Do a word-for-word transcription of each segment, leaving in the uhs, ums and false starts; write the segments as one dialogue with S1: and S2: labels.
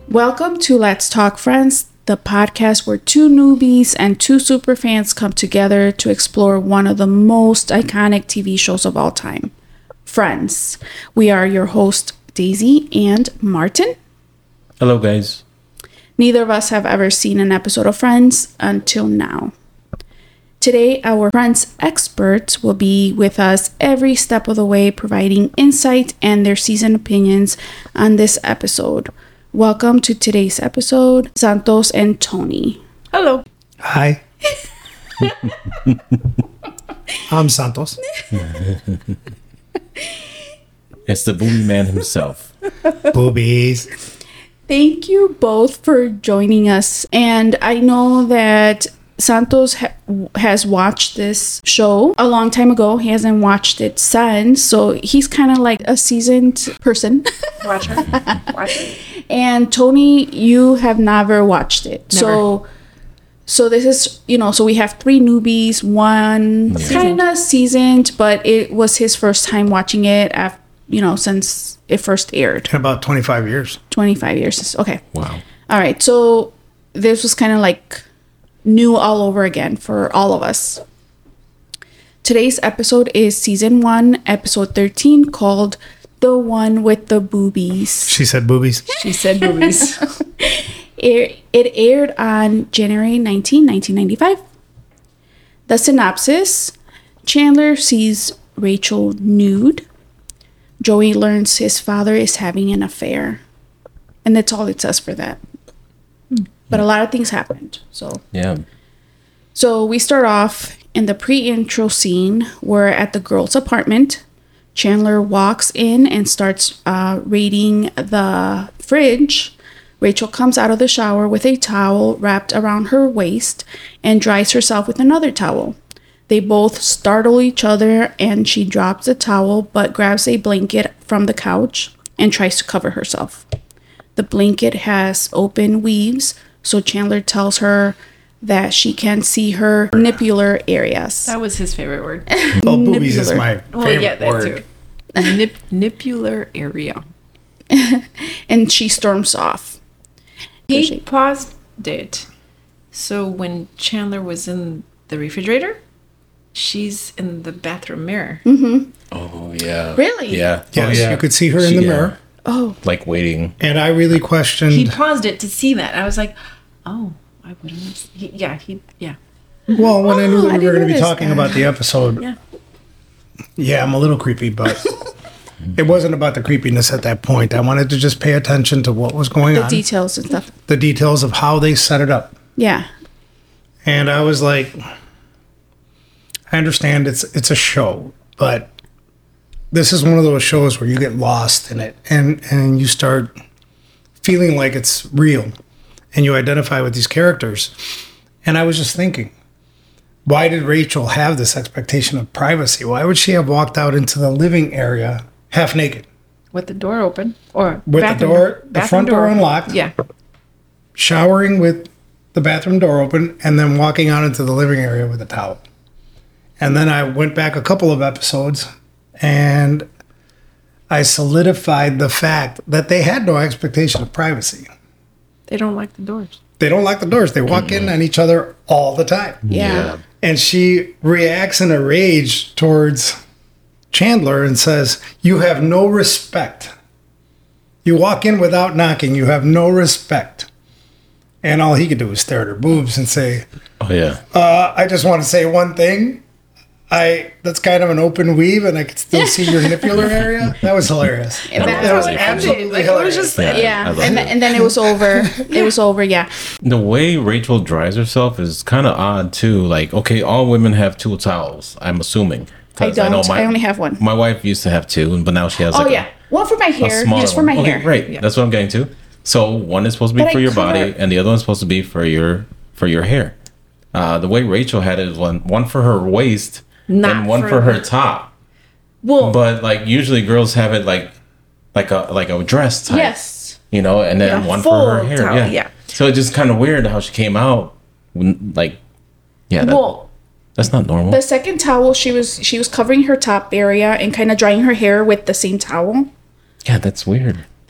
S1: Welcome to Let's Talk Friends, the podcast where two newbies and two superfans come together to explore one of the most iconic T V shows of all time, Friends. We are your hosts, Daisy and Martin.
S2: Hello, guys.
S1: Neither of us have ever seen an episode of Friends until now. Today, our Friends experts will be with us every step of the way, providing insight and their seasoned opinions on this episode. Welcome to today's episode, Santos and Tony.
S3: Hello.
S4: Hi. I'm Santos.
S2: It's the booby man himself.
S4: Boobies.
S1: Thank you both for joining us. And I know that Santos ha- has watched this show a long time ago. He hasn't watched it since. So he's kind of like a seasoned person.
S3: Watcher. Watcher.
S1: And Tony, you have never watched it.
S3: Never.
S1: So so this is, you know, so we have three newbies, one
S2: Yeah.
S1: kind of seasoned, but it was his first time watching it, after, you know, since it first aired.
S4: In about twenty-five years.
S1: twenty-five years. Okay.
S2: Wow.
S1: All right. So this was kind of like new all over again for all of us. Today's episode is season one, episode thirteen, called The One with the Boobies.
S4: She said boobies.
S3: She said boobies.
S1: It, it aired on January nineteenth, nineteen ninety-five. The synopsis: Chandler sees Rachel nude. Joey learns his father is having an affair. And that's all it says for that. But a lot of things happened. So
S2: Yeah.
S1: So we start off in the pre-intro scene. We're at the girl's apartment. Chandler walks in and starts uh, raiding the fridge. Rachel comes out of the shower with a towel wrapped around her waist and dries herself with another towel. They both startle each other and she drops the towel but grabs a blanket from the couch and tries to cover herself. The blanket has open weaves, so Chandler tells her that she can see her nipular areas.
S3: That was his favorite word.
S4: Oh, boobies is
S1: Nipular.
S4: my favorite
S3: Well, yeah, that
S4: word.
S3: too. Nip, nipular area.
S1: And she storms off.
S3: He
S1: She-
S3: paused it. So when Chandler was in the refrigerator, she's in the bathroom mirror.
S2: Oh, yeah.
S1: Really?
S2: Yeah.
S4: Yes,
S2: oh, yeah.
S4: you could see her in the
S2: Yeah.
S4: mirror.
S1: Oh,
S2: Like waiting.
S4: And I really questioned.
S3: He paused it to see that. I was like, oh, I wouldn't have. He, yeah, he, yeah.
S4: well, when I knew
S1: Oh,
S4: that
S1: I
S4: we were
S1: didn't
S4: going to be
S1: notice
S4: talking
S1: that.
S4: about the episode,
S3: Yeah.
S4: yeah, I'm a little creepy, but it wasn't about the creepiness at that point. I wanted to just pay attention to what was going
S1: the
S4: on,
S1: details and stuff.
S4: the details of how they set it up.
S1: Yeah.
S4: And I was like, I understand it's it's a show, but this is one of those shows where you get lost in it and, and you start feeling like it's real and you identify with these characters. And I was just thinking, why did Rachel have this expectation of privacy? Why would she have walked out into the living area half naked?
S3: With the door open. Or
S4: With the
S3: bathroom-
S4: door- the
S3: bathroom
S4: front door unlocked.
S3: Yeah.
S4: Showering with the bathroom door open and then walking out into the living area with a towel. And then I went back a couple of episodes and I solidified the fact that they had no expectation of privacy.
S3: They don't like the doors.
S4: They don't lock the doors. They walk in on each other all the time.
S1: Yeah.
S4: And she reacts in a rage towards Chandler and says, "You have no respect. You walk in without knocking. You have no respect." And all he could do was stare at her boobs and say,
S2: Oh, yeah.
S4: uh, I just want to say one thing. I that's kind of an open weave and I could still see your nipular area. That was hilarious.
S1: And
S4: that,
S1: that
S4: was
S1: was
S4: absolutely
S3: Like, it
S4: hilarious.
S3: was just,
S2: Yeah.
S1: Yeah.
S2: I love
S1: And,
S2: it.
S1: and then it was over. It was over. Yeah.
S2: The way Rachel dries herself is kind of odd, too. Like, okay, all women have two towels, I'm assuming.
S1: I
S2: 'Cause
S1: don't. I only have one.
S2: My wife used to have two, but now she has
S1: Oh,
S2: like
S1: yeah. One for my
S2: a, a
S1: hair.
S2: smaller
S1: Just for my
S2: one.
S1: hair.
S2: Okay, right. That's what I'm getting to. So one is supposed to be
S1: But
S2: for
S1: I
S2: your body,
S1: cover-
S2: and the other one's supposed to be for your for your hair. Uh, the way Rachel had it is one one for her waist
S3: Not
S2: and one
S3: for
S2: for her
S3: the-
S2: top.
S3: well,
S2: But like usually girls have it like like a like a dress type.
S1: Yes.
S2: You know, and then
S3: Yeah,
S2: one for her
S3: full
S2: hair.
S3: towel,
S2: yeah.
S3: yeah.
S2: So it's just kind of weird how she came out when, like yeah, that,
S1: Well,
S2: that's not normal.
S1: the second towel, she was she was covering her top area and kind of drying her hair with the same towel.
S2: Yeah, that's weird.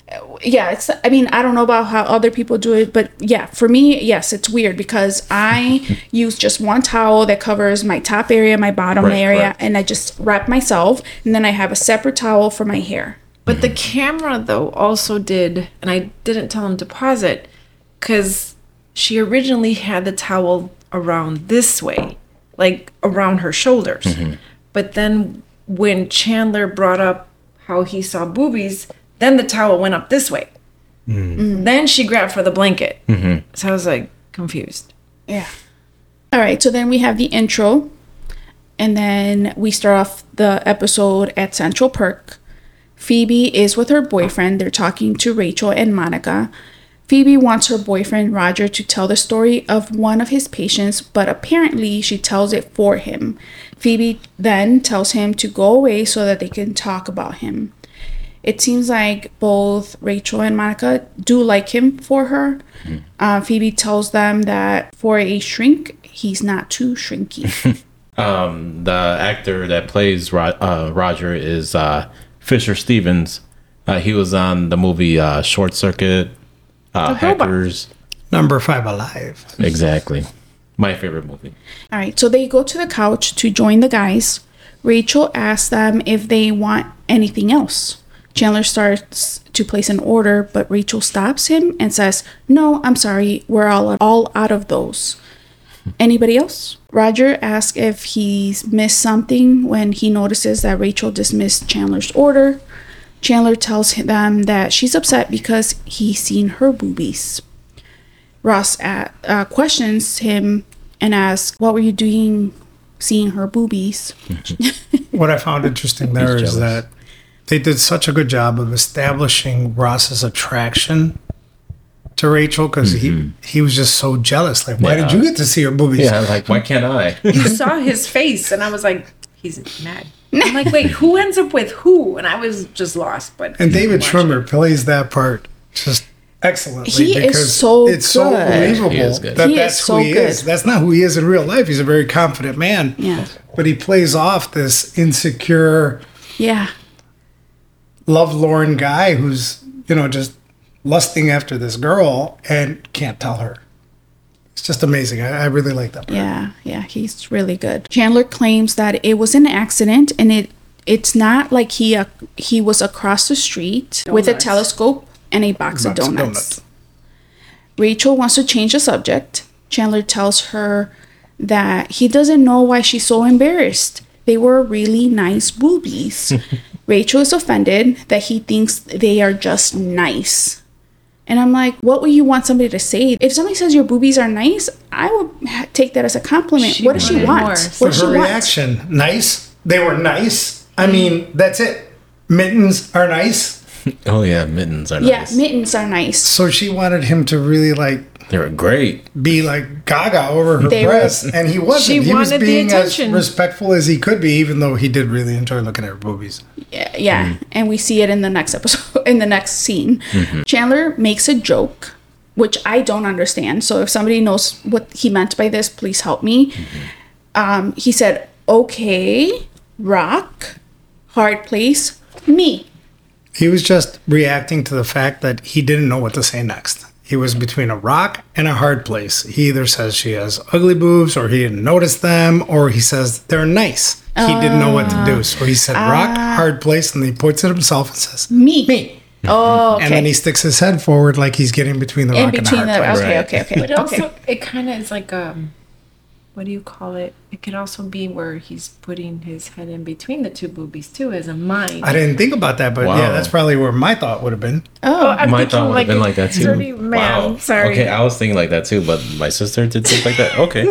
S1: yeah, it's, I mean, I don't know about how other people do it, but yeah, for me, yes, it's weird because I use just one towel that covers my top area, my bottom
S2: Right,
S1: area,
S2: correct.
S1: and I just wrap myself, and then I have a separate towel for my hair.
S3: But the camera, though, also did, and I didn't tell him to pause it, because she originally had the towel around this way, like around her shoulders. But then when Chandler brought up how he saw boobies, then the towel went up this way. Then she grabbed for the blanket. So I was like confused.
S1: Yeah. All right, so then we have the intro, and then we start off the episode at Central Perk. Phoebe is with her boyfriend. They're talking to Rachel and Monica. Phoebe wants her boyfriend Roger to tell the story of one of his patients, but apparently she tells it for him. Phoebe then tells him to go away so that they can talk about him. It seems like both Rachel and Monica do like him for her. Uh, Phoebe tells them that for a shrink, he's not too shrinky.
S2: Um, the actor that plays Ro- uh, Roger is uh, Fisher Stevens. Uh, he was on the movie uh, Short Circuit, uh,
S3: The robot.
S2: Hackers.
S4: Number five alive.
S2: Exactly. My favorite movie.
S1: All right, so they go to the couch to join the guys. Rachel asks them if they want anything else. Chandler starts to place an order, but Rachel stops him and says, "No, I'm sorry, we're all all out of those." Anybody else? Roger asks if he's missed something when he notices that Rachel dismissed Chandler's order. Chandler tells them that she's upset because he's seen her boobies. Ross uh, uh, questions him and asks, "What were you doing seeing her boobies?"
S4: What I found interesting there
S2: He's
S4: is
S2: jealous.
S4: that they did such a good job of establishing Ross's attraction to Rachel because he he was just so jealous. Like, why
S2: Yeah.
S4: did you get to see her boobies?
S2: Yeah, like, why can't I?
S3: You saw his face, and I was like, he's mad. I'm like, wait, who ends up with who? And I was just lost. But
S4: And David
S3: Watch
S4: Schwimmer plays that part just excellently
S1: He is
S4: because
S1: so
S4: it's so
S1: good.
S4: believable
S2: He is good.
S4: that
S1: He is
S4: that's
S1: so
S4: who he
S1: good.
S4: is. That's not who he is in real life. He's a very confident man.
S1: Yeah.
S4: But he plays off this insecure,
S1: Yeah.
S4: lovelorn guy who's, you know, just lusting after this girl and can't tell her. It's just amazing. I, I really like that part.
S1: Yeah, yeah, he's really good. Chandler claims that it was an accident, and it it's not like he uh, he was across the street with a
S3: Donuts.
S1: telescope and a box, of
S4: Box of
S1: donuts.
S4: donuts.
S1: Rachel wants to change the subject. Chandler tells her that he doesn't know why she's so embarrassed. They were really nice boobies. Rachel is offended that he thinks they are just nice. And I'm like, what would you want somebody to say? If somebody says your boobies are nice, I would ha- take that as a compliment.
S3: She
S1: what does she
S3: wanted
S1: want?
S3: more.
S1: What
S4: For
S1: does she
S4: her
S1: want?
S4: reaction, nice. They were nice. I mean, that's it. Mittens are nice.
S2: Oh, yeah, mittens are
S1: Yeah,
S2: nice.
S1: mittens are nice.
S4: So she wanted him to really like
S2: They were great.
S4: be like gaga over her
S1: They were-
S4: breasts, and he wasn't.
S3: She
S4: he was
S3: wanted the
S4: being as
S3: attention.
S4: respectful as he could be, even though he did really enjoy looking at her boobies.
S1: Yeah, yeah. and we see it in the next episode, in the next scene. Chandler makes a joke, which I don't understand. So if somebody knows what he meant by this, please help me. Um, he said, "Okay, rock, hard place, me."
S4: He was just reacting to the fact that he didn't know what to say next. He was between a rock and a hard place. He either says she has ugly boobs, or he didn't notice them, or he says they're nice. He didn't know what to do. So he said rock, hard place, and then he points at himself and says,
S1: Me.
S4: me.
S1: Oh, okay.
S4: And then he sticks his head forward like he's getting between the
S1: in
S4: rock and the
S1: between
S4: hard
S1: the
S4: place.
S1: okay,
S2: Right.
S1: okay, okay,
S3: But
S1: okay.
S3: also, it kind of is like um, what do you call it? It could also be where he's putting his head in between the two boobies too, as a mind.
S4: I didn't think about that, but yeah,
S2: Wow.
S4: that's probably where my thought would have been.
S1: Oh,
S3: I'm
S2: My
S3: thinking
S2: thought would have been like that too.
S3: dirty man.
S2: Wow.
S3: Sorry.
S2: Okay, I was thinking like that too, but my sister did think like that. Okay.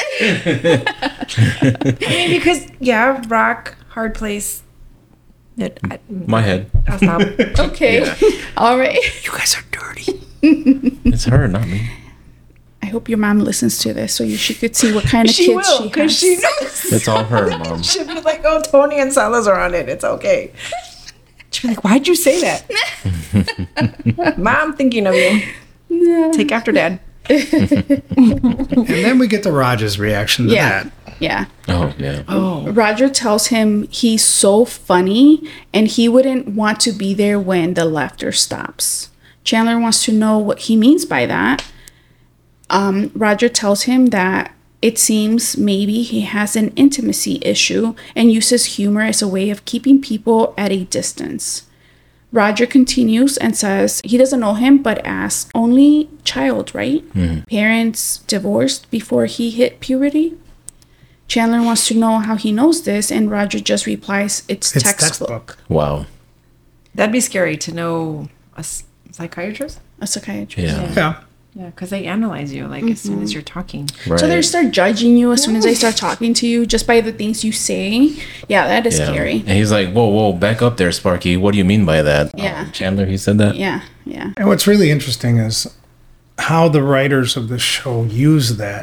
S3: I mean, because yeah, rock, hard place. It, I,
S2: My head.
S3: I'll stop.
S1: okay.
S2: Yeah.
S1: All right.
S4: You guys are dirty.
S2: It's her, not me.
S1: I hope your mom listens to this so you, she could see what kind of
S3: She
S1: kids
S3: will,
S1: she
S3: because
S1: has.
S3: she knows.
S2: It's all her, mom.
S3: She'll be like, "Oh, Tony and Silas are on it. It's okay." She'll be like, "Why'd you say that?" Mom, thinking of you. Take after dad.
S4: And then we get to Roger's reaction to
S1: Yeah.
S4: that.
S1: Yeah.
S2: Oh yeah.
S3: Oh.
S1: Roger tells him he's so funny and he wouldn't want to be there when the laughter stops. Chandler wants to know what he means by that. Um, Roger tells him that it seems maybe he has an intimacy issue and uses humor as a way of keeping people at a distance. Roger continues and says he doesn't know him, but asks, only child, right? Mm-hmm. Parents divorced before he hit puberty? Chandler wants to know how he knows this, and Roger just replies, it's,
S4: It's
S1: textbook.
S4: textbook.
S2: Wow.
S3: That'd be scary to know a s- psychiatrist.
S1: A psychiatrist.
S2: Yeah.
S4: Yeah.
S3: Yeah, because they analyze you like as soon as you're talking.
S2: Right.
S1: So they start judging you as soon as they start talking to you just by the things you say. Yeah, that is
S2: Yeah.
S1: scary.
S2: And he's like, whoa, whoa, back up there, Sparky. What do you mean by that?
S1: Yeah.
S2: Oh, Chandler, he said that?
S1: Yeah, yeah.
S4: And what's really interesting is how the writers of the show use that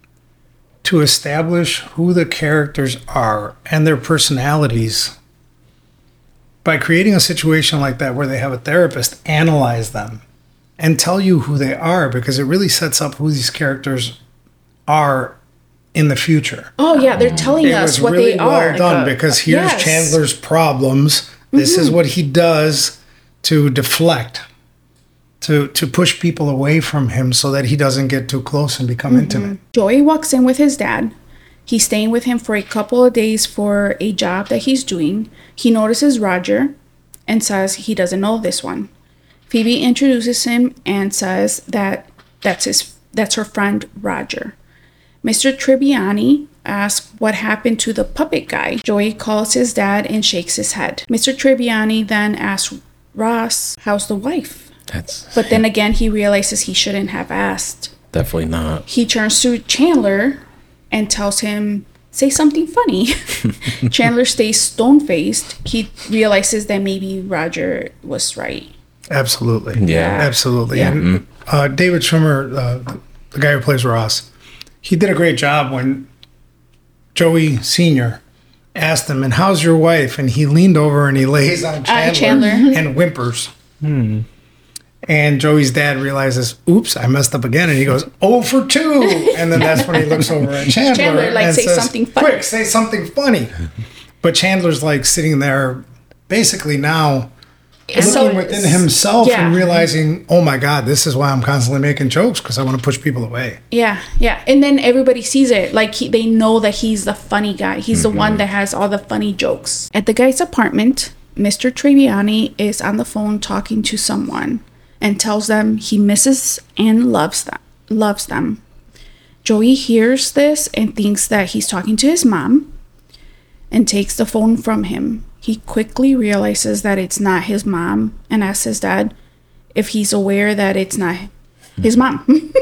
S4: to establish who the characters are and their personalities by creating a situation like that where they have a therapist analyze them and tell you who they are, because it really sets up who these characters are in the future.
S1: Oh, yeah, they're telling
S4: It
S1: us
S4: was
S1: what
S4: really
S1: they
S4: well
S1: are.
S4: done,
S3: uh,
S4: because here's
S1: yes.
S4: Chandler's problems. This is what he does to deflect, to to push people away from him so that he doesn't get too close and become intimate.
S1: Joey walks in with his dad. He's staying with him for a couple of days for a job that he's doing. He notices Roger and says he doesn't know this one. Phoebe introduces him and says that that's his that's her friend Roger. Mister Tribbiani asks what happened to the puppet guy. Joey calls his dad and shakes his head. Mister Tribbiani then asks Ross, how's the wife?
S2: That's
S1: But then again, he realizes he shouldn't have asked.
S2: definitely not.
S1: He turns to Chandler and tells him, say something funny. Chandler stays stone-faced. He realizes that maybe Roger was right.
S4: Absolutely.
S2: Yeah.
S4: Absolutely.
S1: Yeah.
S4: And uh, David Schwimmer, uh, the guy who plays Ross, he did a great job when Joey Senior asked him, and how's your wife? And he leaned over and he lays on Chandler,
S1: Chandler.
S4: and whimpers. And Joey's dad realizes, oops, I messed up again. And he goes, oh for two. And then that's when he looks over at Chandler,
S1: Chandler, like,
S4: and
S1: say
S4: says,
S1: something funny.
S4: quick, say something funny. But Chandler's like sitting there basically now looking
S1: So-
S4: within himself
S1: yeah.
S4: and realizing, oh my God, this is why I'm constantly making jokes, because I want to push people away.
S1: Yeah, yeah. And then everybody sees it. Like, he, they know that he's the funny guy. He's the one that has all the funny jokes. At the guy's apartment, Mister Tribbiani is on the phone talking to someone and tells them he misses and loves them. Loves them. Joey hears this and thinks that he's talking to his mom and takes the phone from him. He quickly realizes that it's not his mom and asks his dad if he's aware that it's not his mom.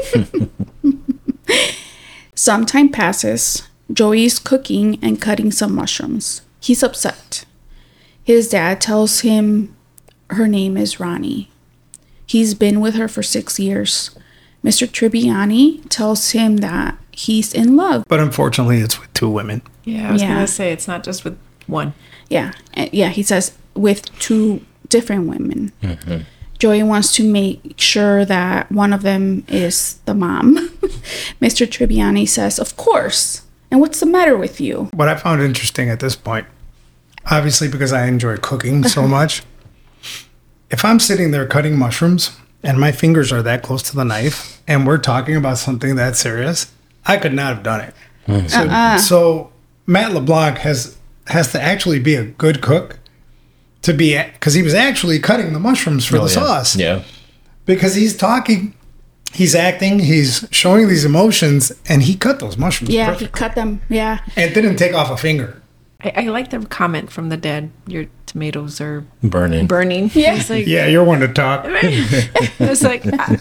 S1: Some time passes. Joey's cooking and cutting some mushrooms. He's upset. His dad tells him her name is Ronnie. He's been with her for six years. Mister Tribbiani tells him that he's in love.
S4: But unfortunately, it's with two women.
S3: Yeah, I was
S1: Yeah.
S3: gonna say it's not just with one.
S1: Yeah, uh, yeah, he says with two different women. Joey wants to make sure that one of them is the mom. Mister Tribbiani says, of course. And what's the matter with you?
S4: What I found interesting at this point, obviously because I enjoy cooking so much, if I'm sitting there cutting mushrooms and my fingers are that close to the knife and we're talking about something that serious, I could not have done it. So,
S1: Uh-uh.
S4: so Matt LeBlanc has has to actually be a good cook to be, because he was actually cutting the mushrooms for
S2: Oh,
S4: the
S2: yeah.
S4: sauce.
S2: Yeah.
S4: Because he's talking, he's acting, he's showing these emotions, and he cut those mushrooms
S1: Yeah,
S4: perfect.
S1: he cut them. Yeah.
S4: And didn't take off a finger.
S3: I, I like the comment from the dad. Your tomatoes are
S2: Burning.
S3: burning.
S1: Yeah.
S3: He's like,
S4: Yeah, you're one to talk.
S3: it's like, ah,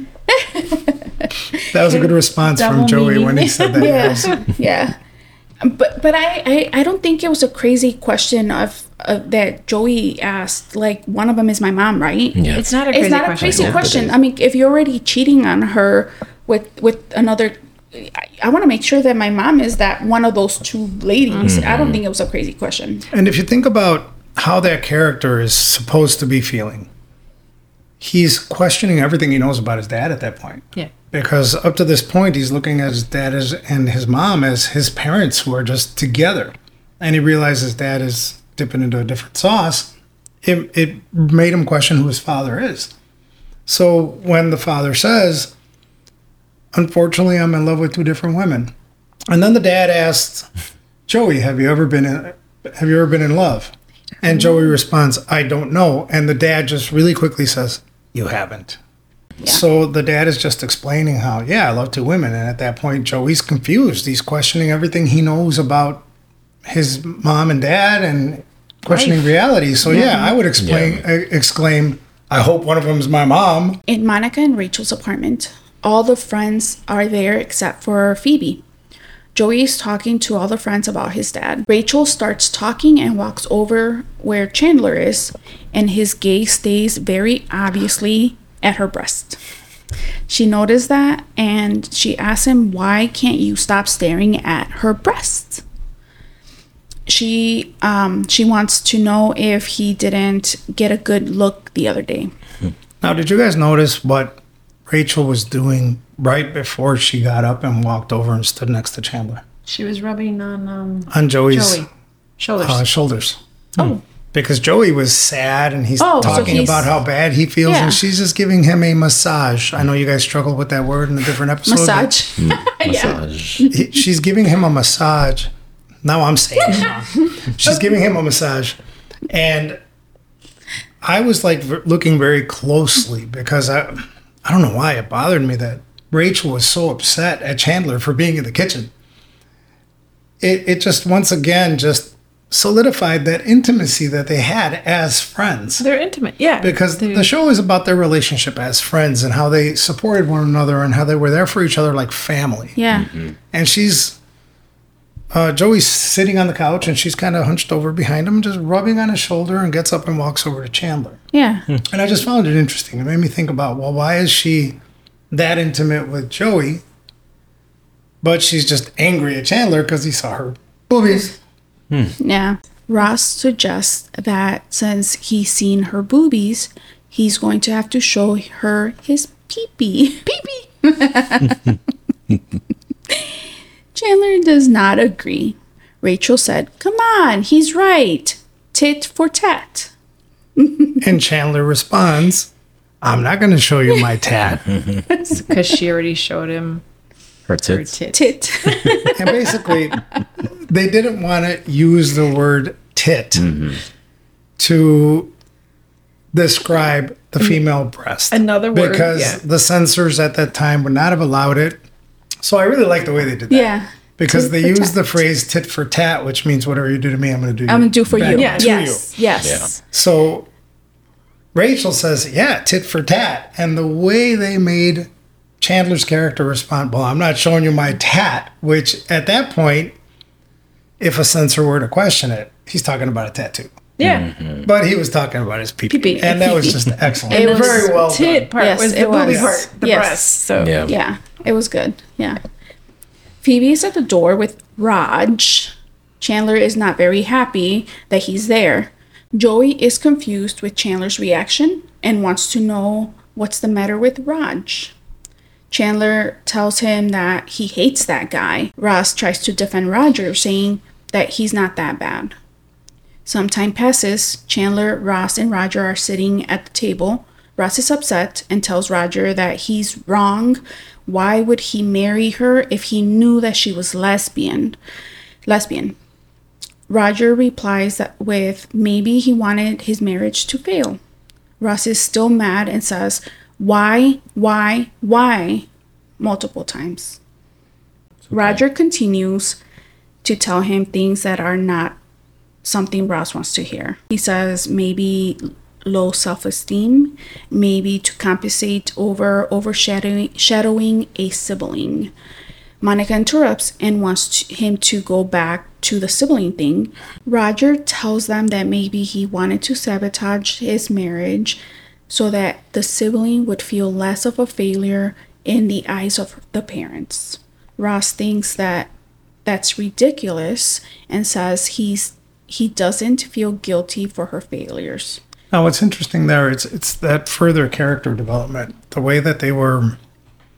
S4: That was a good response
S1: Double
S4: from Joey
S1: meaning.
S4: when he said that.
S1: Yeah, yeah. But but I, I, I don't think it was a crazy question of, of that Joey asked. Like, one of them is my mom, right?
S2: Yeah.
S3: it's not a crazy
S1: It's not a
S3: question.
S1: crazy
S2: Yeah, it
S1: question.
S2: is.
S1: I mean, if you're already cheating on her with with another, I, I want to make sure that my mom is that one of those two ladies. I don't think it was a crazy question.
S4: And if you think about how that character is supposed to be feeling, he's questioning everything he knows about his dad at that point.
S3: Yeah.
S4: because up to this point he's looking at his dad as, and his mom as his parents who are just together, and he realizes dad is dipping into a different sauce. It, it made him question who his father is. So when the father says, unfortunately, I'm in love with two different women, and then the dad asks Joey, have you ever been in, have you ever been in love? And Joey responds, I don't know. And the dad just really quickly says, you haven't. Yeah. So the dad is just explaining how, yeah, I love two women. And at that point, Joey's confused. He's questioning everything he knows about his mom and dad and questioning Life. reality. So yeah, yeah I would explain, yeah. exclaim, I hope one of them is my mom.
S1: In Monica and Rachel's apartment, all the friends are there except for Phoebe. Joey is talking to all the friends about his dad. Rachel starts talking and walks over where Chandler is, and his gaze stays very obviously at her breast. She noticed that, and she asks him, why can't you stop staring at her breast? She um, she wants to know if he didn't get a good look the other day.
S4: Now, did you guys notice what Rachel was doing right before she got up and walked over and stood next to Chandler?
S3: She was rubbing on um,
S4: on Joey's
S3: Joey. shoulders.
S4: Uh, shoulders.
S1: Oh.
S4: Because Joey was sad and he's
S1: oh,
S4: talking
S1: so he's,
S4: about how bad he feels, yeah. and she's just giving him a massage. I know you guys struggle with that word in a different episode.
S1: Massage.
S2: Massage.
S4: He, she's giving him a massage. Now I'm saying it wrong. She's giving him a massage. And I was like v- looking very closely because I, I don't know why it bothered me that Rachel was so upset at Chandler for being in the kitchen. It it just once again just solidified that intimacy that they had as friends.
S3: They're intimate, yeah.
S4: Because
S3: They're...
S4: the show is about their relationship as friends and how they supported one another and how they were there for each other like family.
S1: Yeah.
S2: Mm-hmm.
S4: And she's, uh, Joey's sitting on the couch and she's kind of hunched over behind him, just rubbing on his shoulder, and gets up and walks over to Chandler.
S1: Yeah.
S4: And I just found it interesting. It made me think about, well, why is she that intimate with Joey, but she's just angry at Chandler because he saw her boobies?
S2: Hmm.
S1: Yeah. Ross suggests that since he's seen her boobies, he's going to have to show her his pee-pee. Pee-pee. Chandler does not agree. Rachel said, come on, he's right. Tit for tat.
S4: And Chandler responds, I'm not going to show you my tat.
S3: Because she already showed him
S2: her tits.
S3: Her tit.
S1: Tit.
S4: And basically, they didn't want to use the word tit mm-hmm. to describe the female breast.
S3: Another word,
S4: because
S3: yeah.
S4: the censors at that time would not have allowed it. So I really like the way they did that.
S1: Yeah.
S4: Because
S1: tit
S4: they used
S1: tat.
S4: the phrase tit for tat, which means whatever you do to me, I'm going to do
S1: I'm going to do for you.
S3: Yeah.
S1: Yes.
S4: You.
S1: Yes.
S4: Yeah. So Rachel says, yeah, tit for tat. And the way they made Chandler's character respond, well, I'm not showing you my tat, which at that point, if a censor were to question it, he's talking about a tattoo.
S3: Yeah.
S4: Mm-hmm. But he was talking about his pee-pee.
S3: Pee-pee.
S4: And that was just excellent.
S3: And
S4: it was very well
S3: tit
S4: done.
S3: part
S1: yes,
S3: was the
S1: it
S3: booby
S1: was.
S3: part, the
S1: yes.
S3: breast. So
S2: Yeah.
S1: Yeah, it was good. Yeah. Phoebe is at the door with Raj. Chandler is not very happy that he's there. Joey is confused with Chandler's reaction and wants to know what's the matter with Raj. Chandler tells him that he hates that guy. Ross tries to defend Roger, saying that he's not that bad. Some time passes. Chandler, Ross, and Roger are sitting at the table. Ross is upset and tells Roger that he's wrong. Why would he marry her if he knew that she was lesbian? Lesbian. Roger replies that with maybe he wanted his marriage to fail. Ross is still mad and says, why, why, why, multiple times. Okay. Roger continues to tell him things that are not something Ross wants to hear. He says maybe low self-esteem, maybe to compensate over overshadowing shadowing a sibling. Monica interrupts and wants to, him to go back to the sibling thing. Roger tells them that maybe he wanted to sabotage his marriage so that the sibling would feel less of a failure in the eyes of the parents. Ross thinks that that's ridiculous and says he's he doesn't feel guilty for her failures.
S4: Now, what's interesting there, it's it's that further character development, the way that they were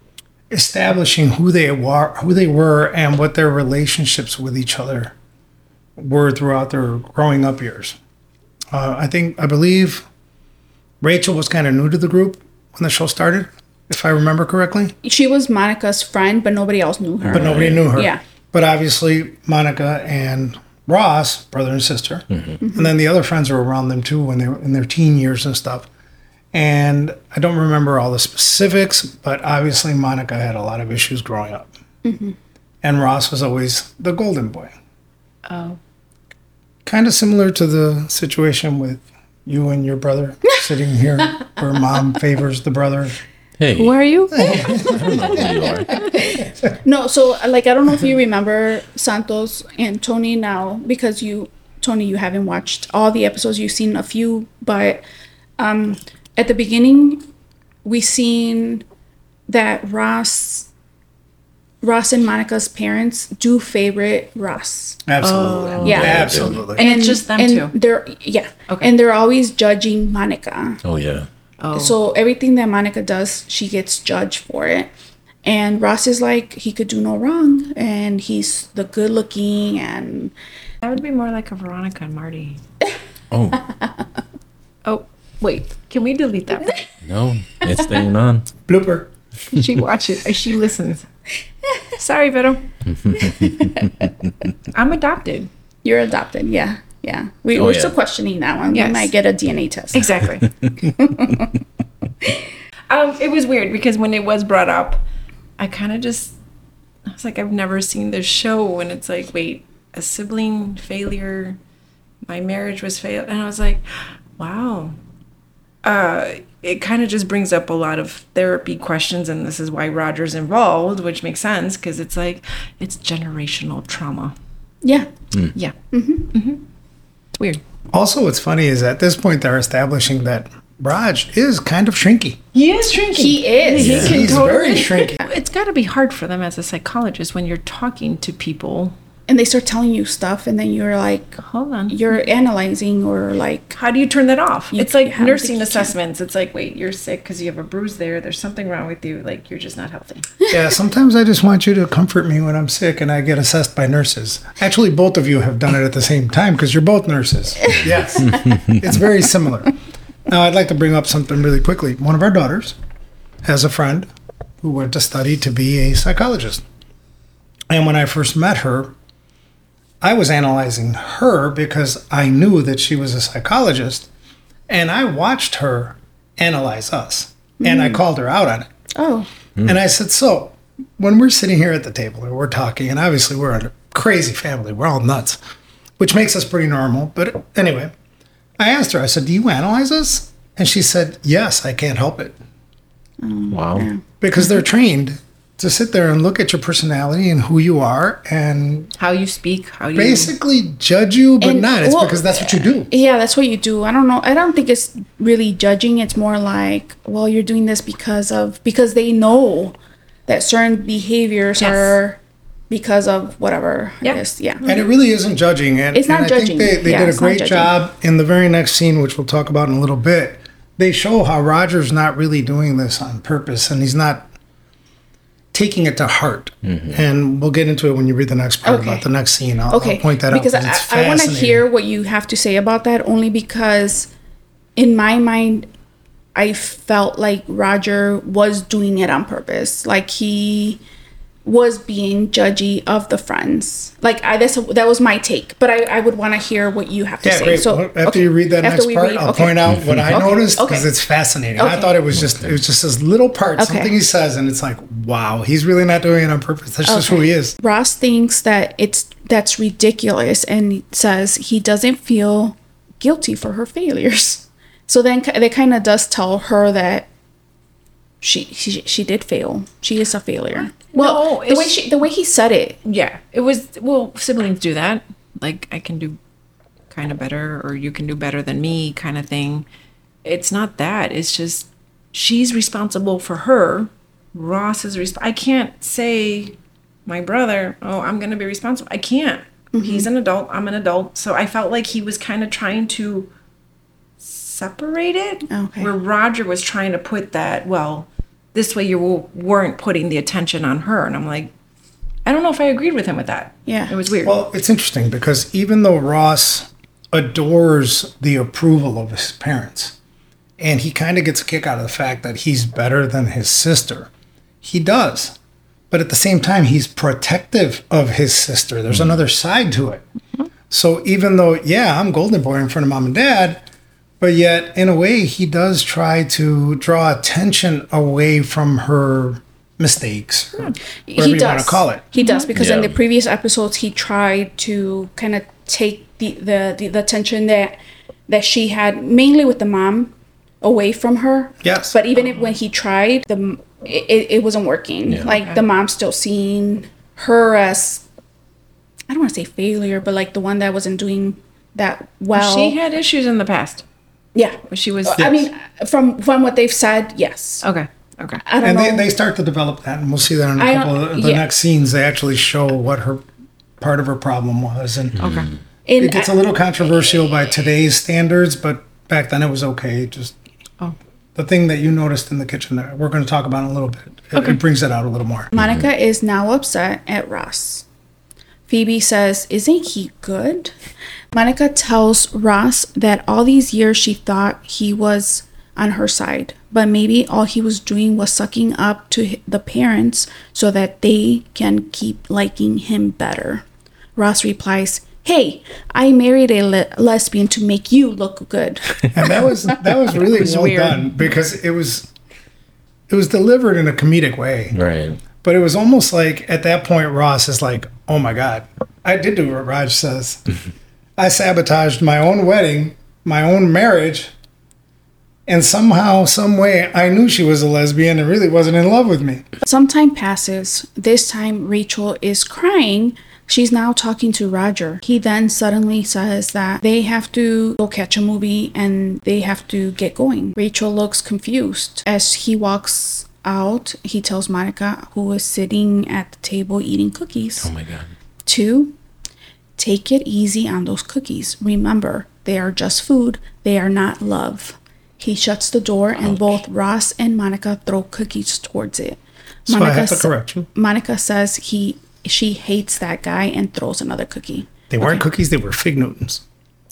S4: establishing who they were, who they were, and what their relationships with each other were throughout their growing up years. Uh, I think I believe Rachel was kind of new to the group when the show started, if I remember correctly.
S1: She was Monica's friend, but nobody else knew her.
S4: But nobody knew her.
S1: Yeah.
S4: But obviously, Monica and Ross, brother and sister,
S2: Mm-hmm.
S4: and then the other friends were around them too when they were in their teen years and stuff. And I don't remember all the specifics, but obviously Monica had a lot of issues growing up.
S1: Mm-hmm.
S4: And Ross was always the golden boy.
S3: Oh.
S4: Kind of similar to the situation with you and your brother sitting here, where mom favors the brother.
S2: Hey,
S3: Who are you?
S2: I don't know who you are.
S1: No, so like I don't know if you remember Santos and Tony now, because you Tony, you haven't watched all the episodes, you've seen a few, but um at the beginning we seen that Ross Ross and Monica's parents do favorite Ross.
S4: Absolutely.
S1: Yeah.
S4: Absolutely.
S3: And it's just them
S1: and
S3: two.
S1: They're yeah.
S3: Okay.
S1: And they're always judging Monica.
S2: Oh yeah.
S3: Oh.
S1: So everything that Monica does, she gets judged for it. And Ross is like, he could do no wrong, and he's the good looking, and
S3: That would be more like a Veronica and Marty.
S2: Oh
S3: Oh, wait. Can we delete that?
S2: no, it's staying on.
S4: Blooper.
S3: She watches. She listens. Sorry, Vero. I'm adopted.
S1: you're adopted. Yeah, yeah. We,
S2: Oh,
S1: we're
S2: yeah.
S1: still questioning that one.
S3: Yes.
S1: We might get a D N A test.
S3: Exactly. um, it was weird because when it was brought up, I kind of just, I was like, I've never seen this show. And it's like, wait, a sibling failure, my marriage was failed. And I was like, wow. Uh, it kind of just brings up a lot of therapy questions. And this is why Roger's involved, which makes sense because it's like, it's generational trauma.
S1: Yeah.
S3: Yeah. Mm-hmm. Mm-hmm. It's weird.
S4: Also, what's funny is at this point they're establishing that Raj is kind of shrinky.
S3: He is shrinking.
S1: He is.
S3: He can
S4: He's
S3: totally-
S4: very shrinky.
S3: It's got to be hard for them as a psychologist when you're talking to people.
S1: And they start telling you stuff, and then you're like,
S3: Hold on.
S1: you're analyzing, or like,
S3: How do you turn that off?
S1: You-
S3: it's like
S1: I don't think
S3: nursing
S1: you can.
S3: assessments. It's like, wait, you're sick because you have a bruise there. There's something wrong with you. Like, you're just not healthy.
S4: Yeah, sometimes I just want you to comfort me when I'm sick and I get assessed by nurses. Actually, both of you have done it at the same time because you're both nurses. Yes, it's very similar. Now, I'd like to bring up something really quickly. One of our daughters has a friend who went to study to be a psychologist. And when I first met her, I was analyzing her because I knew that she was a psychologist, and I watched her analyze us, and I called her out on it.
S1: oh,
S4: And I said, so when we're sitting here at the table and we're talking, and obviously we're a crazy family, we're all nuts, which makes us pretty normal. But anyway, I asked her, I said, do you analyze us? And she said, yes, I can't help it.
S2: Wow.
S4: Because they're trained to sit there and look at your personality and who you are and
S3: How you speak, how you...
S4: basically judge you, but
S1: And-
S4: not. It's
S1: well,
S4: because that's what you do.
S1: yeah, that's what you do. I don't know. I don't think it's really judging. It's more like, well, you're doing this because of, because they know that certain behaviors
S3: Yes.
S1: are because of whatever.
S3: Yeah.
S1: I guess. Yeah.
S4: And it really isn't judging. And,
S1: It's not
S4: and I
S1: judging.
S4: think they, they
S1: Yeah,
S4: did a
S1: it's not
S4: great
S1: judging.
S4: job in the very next scene, which we'll talk about in a little bit. They show how Roger's not really doing this on purpose, and he's not taking it to heart. And we'll get into it when you read the next part
S1: Okay.
S4: about the next scene. I'll,
S1: Okay.
S4: I'll point that
S1: because
S4: out. 'cause it's
S1: I, I want to
S4: fascinating.
S1: hear what you have to say about that, only because in my mind, I felt like Roger was doing it on purpose. Like he was being judgy of the friends. Like I, that's, that was my take, but I, I would want to hear what you have to
S4: Yeah,
S1: say.
S4: great.
S1: So
S4: Well, after
S1: okay.
S4: you read that
S1: After
S4: next
S1: we
S4: part,
S1: read-
S4: I'll
S1: okay.
S4: point out what I
S1: Okay.
S4: noticed because
S1: Okay.
S4: it's fascinating. I
S1: Okay.
S4: thought it was just it was just this little part,
S1: Okay.
S4: something he says, and it's like, wow, he's really not doing it on purpose. That's just who
S1: Okay.
S4: he is.
S1: Ross thinks that it's that's ridiculous and says he doesn't feel guilty for her failures. So then ki- that kind of does tell her that she she she did fail. She is a failure. Well,
S3: No,
S1: the way
S3: it's-
S1: she the way he said it.
S3: Yeah, it was, well, siblings do that. Like, I can do kind of better, or you can do better than me, kind of thing. It's not that. It's just, she's responsible for her. Ross is resp- I can't say, my brother, oh, I'm going to be responsible. I can't. He's an adult. I'm an adult. So I felt like he was kind of trying to separate it.
S1: Okay.
S3: Where Roger was trying to put that, well, this way you w- weren't putting the attention on her. And I'm like, I don't know if I agreed with him with that.
S1: Yeah.
S3: It was weird.
S4: Well, it's interesting because even though Ross adores the approval of his parents, and he kind of gets a kick out of the fact that he's better than his sister, he does. But at the same time, he's protective of his sister. There's another side to it. So even though, yeah, I'm golden boy in front of mom and dad, but yet in a way, he does try to draw attention away from her mistakes, or whatever
S1: he
S4: you
S1: does.
S4: want to call it.
S1: He does because in
S2: Yeah.
S1: the previous episodes he tried to kind of take the, the the the tension that that she had mainly with the mom away from her.
S4: Yes.
S1: But even if, when he tried, the it, it wasn't working.
S2: Yeah.
S1: Like
S3: Okay.
S1: the mom still seeing her as, I don't want to say failure, but like the one that wasn't doing that well.
S3: she had issues in the past.
S1: yeah.
S3: But she was.
S1: I mean, from from what they've said, yes.
S3: Okay. Okay.
S1: I don't
S4: And
S1: know.
S4: they, they start to develop that, and we'll see that in a
S1: I
S4: couple
S1: don't-
S4: of the
S1: yeah.
S4: next scenes. They actually show what her part of her problem was, and
S3: Okay.
S1: In-
S4: it gets a little controversial by today's standards, but back then it was okay. Just
S3: Oh.
S4: the thing that you noticed in the kitchen that we're going to talk about in a little bit. It,
S3: Okay.
S4: it brings it out a little more.
S1: Monica is now upset at Ross. Phoebe says, "Isn't he good?" Monica tells Ross that all these years she thought he was on her side, but maybe all he was doing was sucking up to hi- the parents so that they can keep liking him better. Ross replies, "Hey, I married a le- lesbian to make you look good."
S4: And that was that was really
S3: was
S4: well
S3: weird.
S4: done because it was it was delivered in a comedic way.
S2: Right.
S4: But it was almost like at that point Ross is like, "Oh my God, I did do what Raj says. I sabotaged my own wedding, my own marriage, and somehow, some way, I knew she was a lesbian and really wasn't in love with me."
S1: Some time passes. This time, Rachel is crying. She's now talking to Roger. He then suddenly says that they have to go catch a movie and they have to get going. Rachel looks confused. As he walks out, he tells Monica, who is sitting at the table eating cookies,
S2: Oh my god.
S1: to take it easy on those cookies. Remember, they are just food. They are not love. He shuts the door and both Ross and Monica throw cookies towards it.
S4: So I have to
S1: sa-
S4: correct you.
S1: Monica says he she hates that guy and throws another cookie.
S4: They weren't cookies, they were Fig Newtons.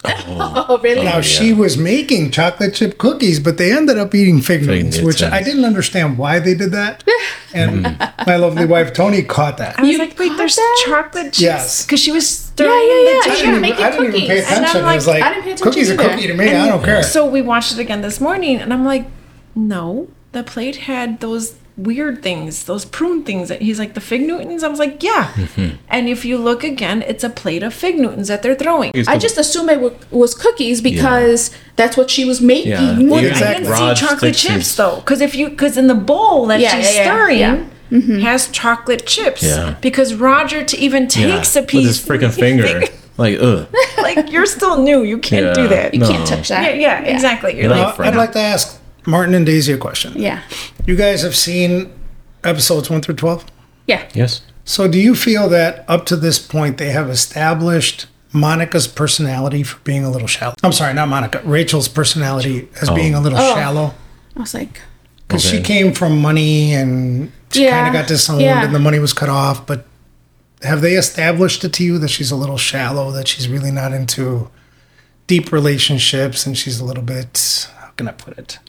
S1: Oh, really?
S4: Now, she was making chocolate chip cookies, but they ended up eating Fig Newtons,
S2: Newtons.
S4: which I didn't understand why they did that. And my lovely wife, Tony, caught that.
S3: I was
S1: You
S3: like, wait,
S1: caught
S3: there's
S1: that?
S3: chocolate chips.
S4: Yes.
S3: Because she was stirring
S1: Yeah, yeah,
S3: the
S1: yeah.
S3: chips.
S4: I
S1: She
S4: didn't,
S1: was
S4: even,
S1: making
S4: I didn't even pay
S1: cookies.
S3: And I'm
S4: attention. It was
S3: like-
S4: like,
S1: I didn't pay attention
S4: cookies a
S1: either.
S4: cookie to me. I don't care.
S3: So we watched it again this morning, and I'm like, no, the plate had those weird things, those prune things. That he's like, the Fig Newtons? I was like, yeah. And if you look again, it's a plate of Fig Newtons that they're throwing.
S1: I just assumed it wa- was cookies because that's what she was making.
S2: Yeah.
S3: Well,
S2: Well,
S3: I
S4: exactly.
S3: didn't
S2: Raj
S3: see chocolate
S2: sticks
S3: chips
S2: his-
S3: though, because if you because in the bowl that
S1: Yeah,
S3: she's
S1: yeah, yeah,
S3: stirring
S1: yeah.
S3: has chocolate chips.
S2: Yeah.
S3: Because Roger to even
S2: Yeah.
S3: takes a
S2: With
S3: piece
S2: his freaking finger. Like, ugh.
S3: like you're still new, you can't
S2: Yeah.
S3: do that.
S1: You
S2: No.
S1: can't touch that.
S3: Yeah, yeah, exactly. You're
S2: You know,
S3: like,
S4: Uh, I'd like to ask Martin and Daisy a question.
S1: Yeah.
S4: You guys have seen episodes one through twelve?
S1: Yeah.
S2: Yes.
S4: So do you feel that up to this point they have established Monica's personality for being a little shallow? I'm sorry, not Monica. Rachel's personality as being a little
S1: Oh.
S4: shallow?
S1: I was like,
S4: Because
S2: Okay.
S4: she came from money and she
S1: Yeah,
S4: kind of got disowned
S1: yeah.
S4: and the money was cut off. But have they established it to you that she's a little shallow, that she's really not into deep relationships and she's a little bit, how can I put it?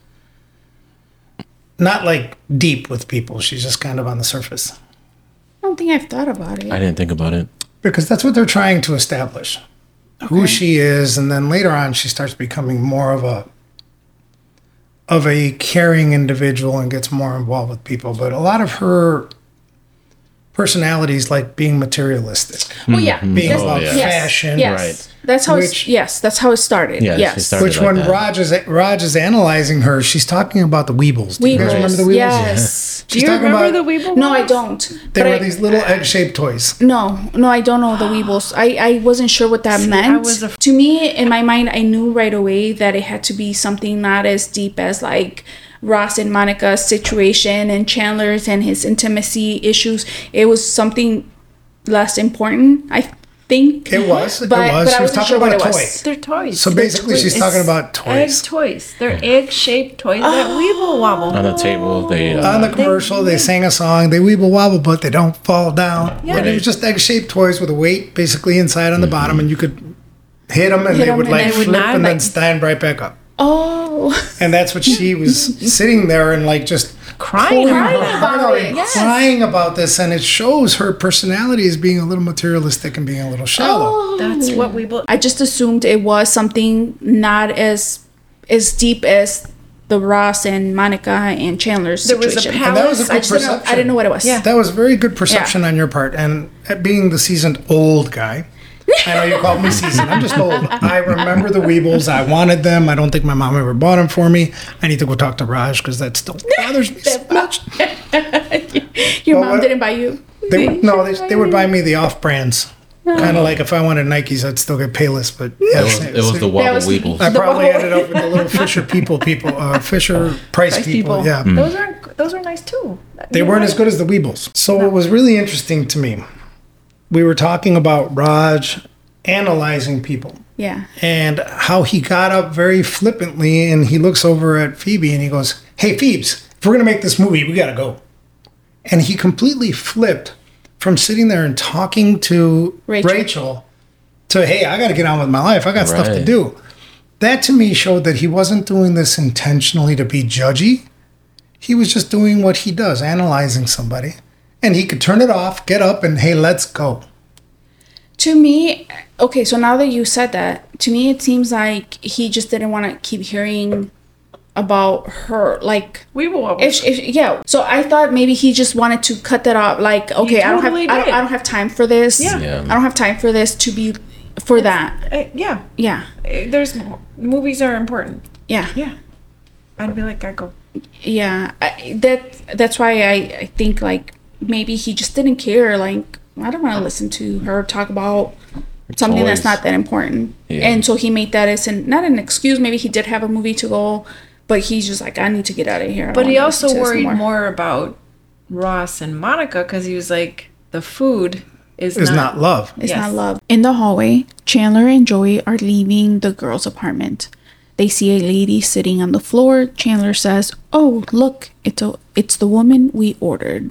S4: Not like deep with people. She's just kind of on the surface.
S1: I don't think I've thought about it.
S2: I didn't think about it.
S4: Because that's what they're trying to establish. Who she is, and then later on she starts becoming more of a of a caring individual and gets more involved with people. But a lot of her personality is like being materialistic,
S1: Oh yeah.
S4: being
S1: That's-
S4: about
S2: yeah.
S1: yes.
S4: fashion.
S1: Yes.
S2: Right.
S1: That's how
S4: Which-
S1: it's, yes, that's how it started.
S2: Yeah, she
S1: yes.
S2: started-
S4: Which
S2: like
S4: when
S2: that.
S4: Raj is Raj is analyzing her, she's talking about the Weebles. Do you guys
S1: Weebles.
S4: remember the Weebles?
S1: Yes.
S3: do
S4: She's
S3: you
S4: talking
S3: remember
S4: about-
S3: the Weeble?
S1: No, I
S3: ones?
S1: don't.
S4: They
S1: But
S4: were
S1: I-
S4: these little egg-shaped toys.
S1: No, no, I don't know the Weebles. I, I wasn't sure what that
S3: See,
S1: meant.
S3: I was af-
S1: to me, in my mind, I knew right away that it had to be something not as deep as like Ross and Monica's situation and Chandler's and his intimacy issues. It was something less important. I think
S4: It was. It
S1: But-
S4: was.
S1: but I
S4: She was
S1: wasn't
S4: talking
S1: sure what
S4: about a
S1: it
S4: toy.
S1: was.
S3: They're toys.
S4: So basically, she's
S1: toys.
S4: talking about
S3: egg
S4: toys.
S3: toys. They're egg-shaped toys that weeble wobble.
S2: On the table, they uh,
S4: On the commercial, they sang a song. They weeble wobble, but they don't fall down.
S3: Yeah.
S4: And it was just egg-shaped toys with a weight basically inside on the bottom, and you could hit them, and
S1: Hit
S4: they
S1: 'em
S4: would
S1: and
S4: like
S1: they would
S4: flip
S3: not,
S4: and then
S3: like-
S4: stand right back up.
S1: Oh,
S4: And that's what she was sitting there and like just
S3: Crying
S1: Crying
S3: about it.
S1: about
S4: out
S1: it.
S4: and
S1: Yes.
S4: crying about this, and it shows her personality as being a little materialistic and being a little shallow.
S3: That's what weeble.
S1: I just assumed it was something not as as deep as the Ross and Monica and Chandler's
S3: There was a
S1: situation.
S3: palace.
S4: And that was a good
S1: I just didn't know,
S4: perception.
S1: I didn't know what it was.
S3: Yeah.
S4: That was very good perception on your part, and at being the seasoned old guy. I know you called me seasoned. I'm just old. I remember the Weebles. I wanted them. I don't think my mom ever bought them for me. I need to go talk to Raj because that still bothers me so much.
S1: Your
S4: Well,
S1: mom
S4: what-
S1: didn't buy you.
S4: They would, no, they, they would buy me the off brands. Kind of like if I wanted Nikes, I'd still get Payless. But
S2: it
S4: yes,
S2: was, it was the Wobble
S1: was-
S2: Weebles.
S4: I
S1: the
S4: probably
S1: Wobble-
S4: ended up with the little Fisher people people, uh, Fisher Price,
S3: Price
S4: people.
S3: people.
S4: Yeah,
S3: Those are those are nice too.
S4: they weren't as good as the Weebles. So what was really interesting to me, we were talking about Raj analyzing people
S1: Yeah.
S4: and how he got up very flippantly and he looks over at Phoebe and he goes, "Hey, Phoebes, if we're gonna make this movie, we gotta go." And he completely flipped from sitting there and talking to
S1: Rachel.
S4: Rachel, to, "Hey, I gotta get on with my life. I got stuff to
S2: Right.
S4: do." That to me showed that he wasn't doing this intentionally to be judgy. He was just doing what he does, analyzing somebody. And he could turn it off, get up, and hey, let's go.
S1: To me, okay, so now that you said that, to me it seems like he just didn't want to keep hearing about her. Like,
S3: Weeble wobble.
S1: if, if yeah, so I thought maybe he just wanted to cut that off. Like, okay, I don't have,
S3: totally
S1: I don't,
S3: did.
S1: I don't have time for this.
S3: Yeah.
S2: Yeah.
S1: I don't have time for this to be for that.
S3: Uh, yeah,
S1: Yeah,
S3: Uh, there's movies are important.
S1: yeah,
S3: Yeah, I'd be like, I go.
S1: yeah. I, that that's why I, I think like maybe he just didn't care. Like, I don't want to listen to her talk about something that's
S2: Toys.
S1: not that important.
S2: Yeah.
S1: And so he made that as an not an excuse. Maybe he did have a movie to go, but he's just like, I need to get out of here. I don't
S3: But he
S1: wanna
S3: also
S1: listen to this
S3: worried
S1: anymore.
S3: more about Ross and Monica because he was like, the food is
S4: It's
S3: not,
S4: not love.
S1: It's
S3: Yes.
S1: not love. In the hallway, Chandler and Joey are leaving the girls' apartment. They see a lady sitting on the floor. Chandler says, "Oh, look, it's a, it's the woman we ordered."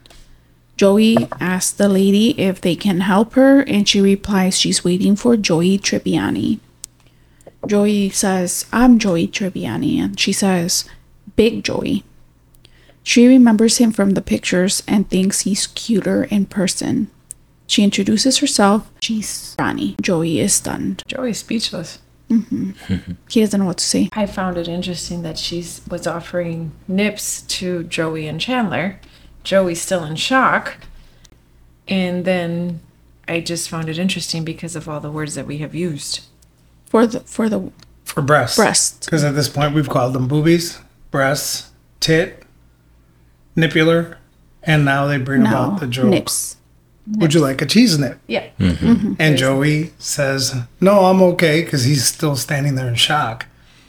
S1: Joey asks the lady if they can help her, and she replies she's waiting for Joey Tribbiani. Joey says, "I'm Joey Tribbiani," and she says, "Big Joey." She remembers him from the pictures and thinks he's cuter in person. She introduces herself. She's Ronnie. Joey is stunned.
S3: Joey's speechless.
S1: He doesn't know what to say.
S3: I found it interesting that she was offering nips to Joey and Chandler. Joey's still in shock. And then I just found it interesting because of all the words that we have used.
S1: For the for the
S4: For breasts.
S1: breast.
S4: Because at this point, we've called them boobies, breasts, tit, nipular, and now they bring
S1: No,
S4: about the joke.
S1: nips.
S4: Would you like a cheese nip?
S3: Yeah.
S4: And Joey says, "No, I'm okay," because he's still standing there in shock.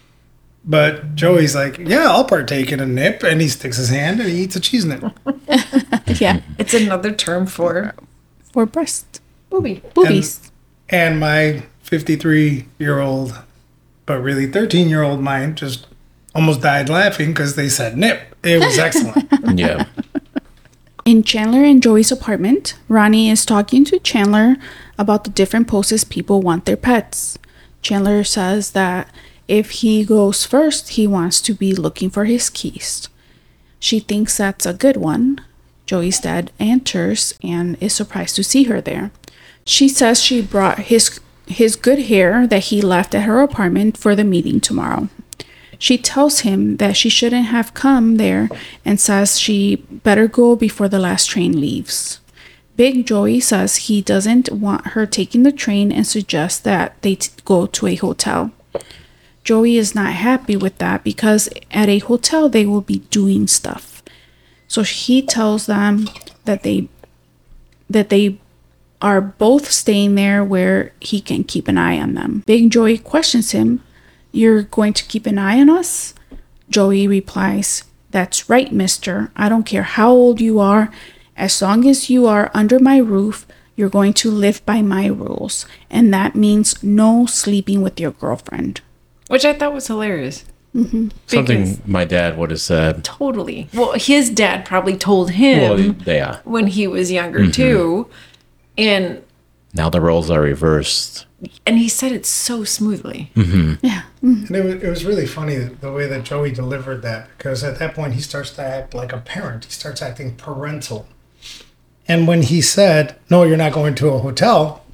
S4: But Joey's like, "Yeah, I'll partake in a nip," and he sticks his hand and he eats a cheese nip.
S1: Yeah,
S3: It's another term for
S1: for breast
S3: booby.
S1: boobies.
S4: And my fifty-three-year-old, but really thirteen-year-old mind just almost died laughing because they said nip. It was excellent.
S2: Yeah.
S1: In Chandler and Joey's apartment, Ronnie is talking to Chandler about the different poses people want their pets. Chandler says that if he goes first, he wants to be looking for his keys. She thinks that's a good one. Joey's dad enters and is surprised to see her there. She says she brought his his good hair that he left at her apartment for the meeting tomorrow. She tells him that she shouldn't have come there and says she better go before the last train leaves. Big Joey says he doesn't want her taking the train and suggests that they t- go to a hotel. Joey is not happy with that because at a hotel they will be doing stuff. So he tells them that they that they are both staying there where he can keep an eye on them. Big Joey questions him, "You're going to keep an eye on us?" Joey replies, "That's right, mister. I don't care how old you are. As long as you are under my roof, You're going to live by my rules, and that means no sleeping with your girlfriend.
S3: Which I thought was hilarious.
S1: Mm-hmm.
S2: Something my dad would have said.
S3: Totally. Well, his dad probably told him
S2: Well, yeah.
S3: when he was younger too, and
S2: Now the roles are reversed.
S3: and he said it so smoothly.
S1: Yeah.
S4: And it was, it was really funny the way that Joey delivered that, because at that point he starts to act like a parent. He starts acting parental. And when he said, no, you're not going to a hotel,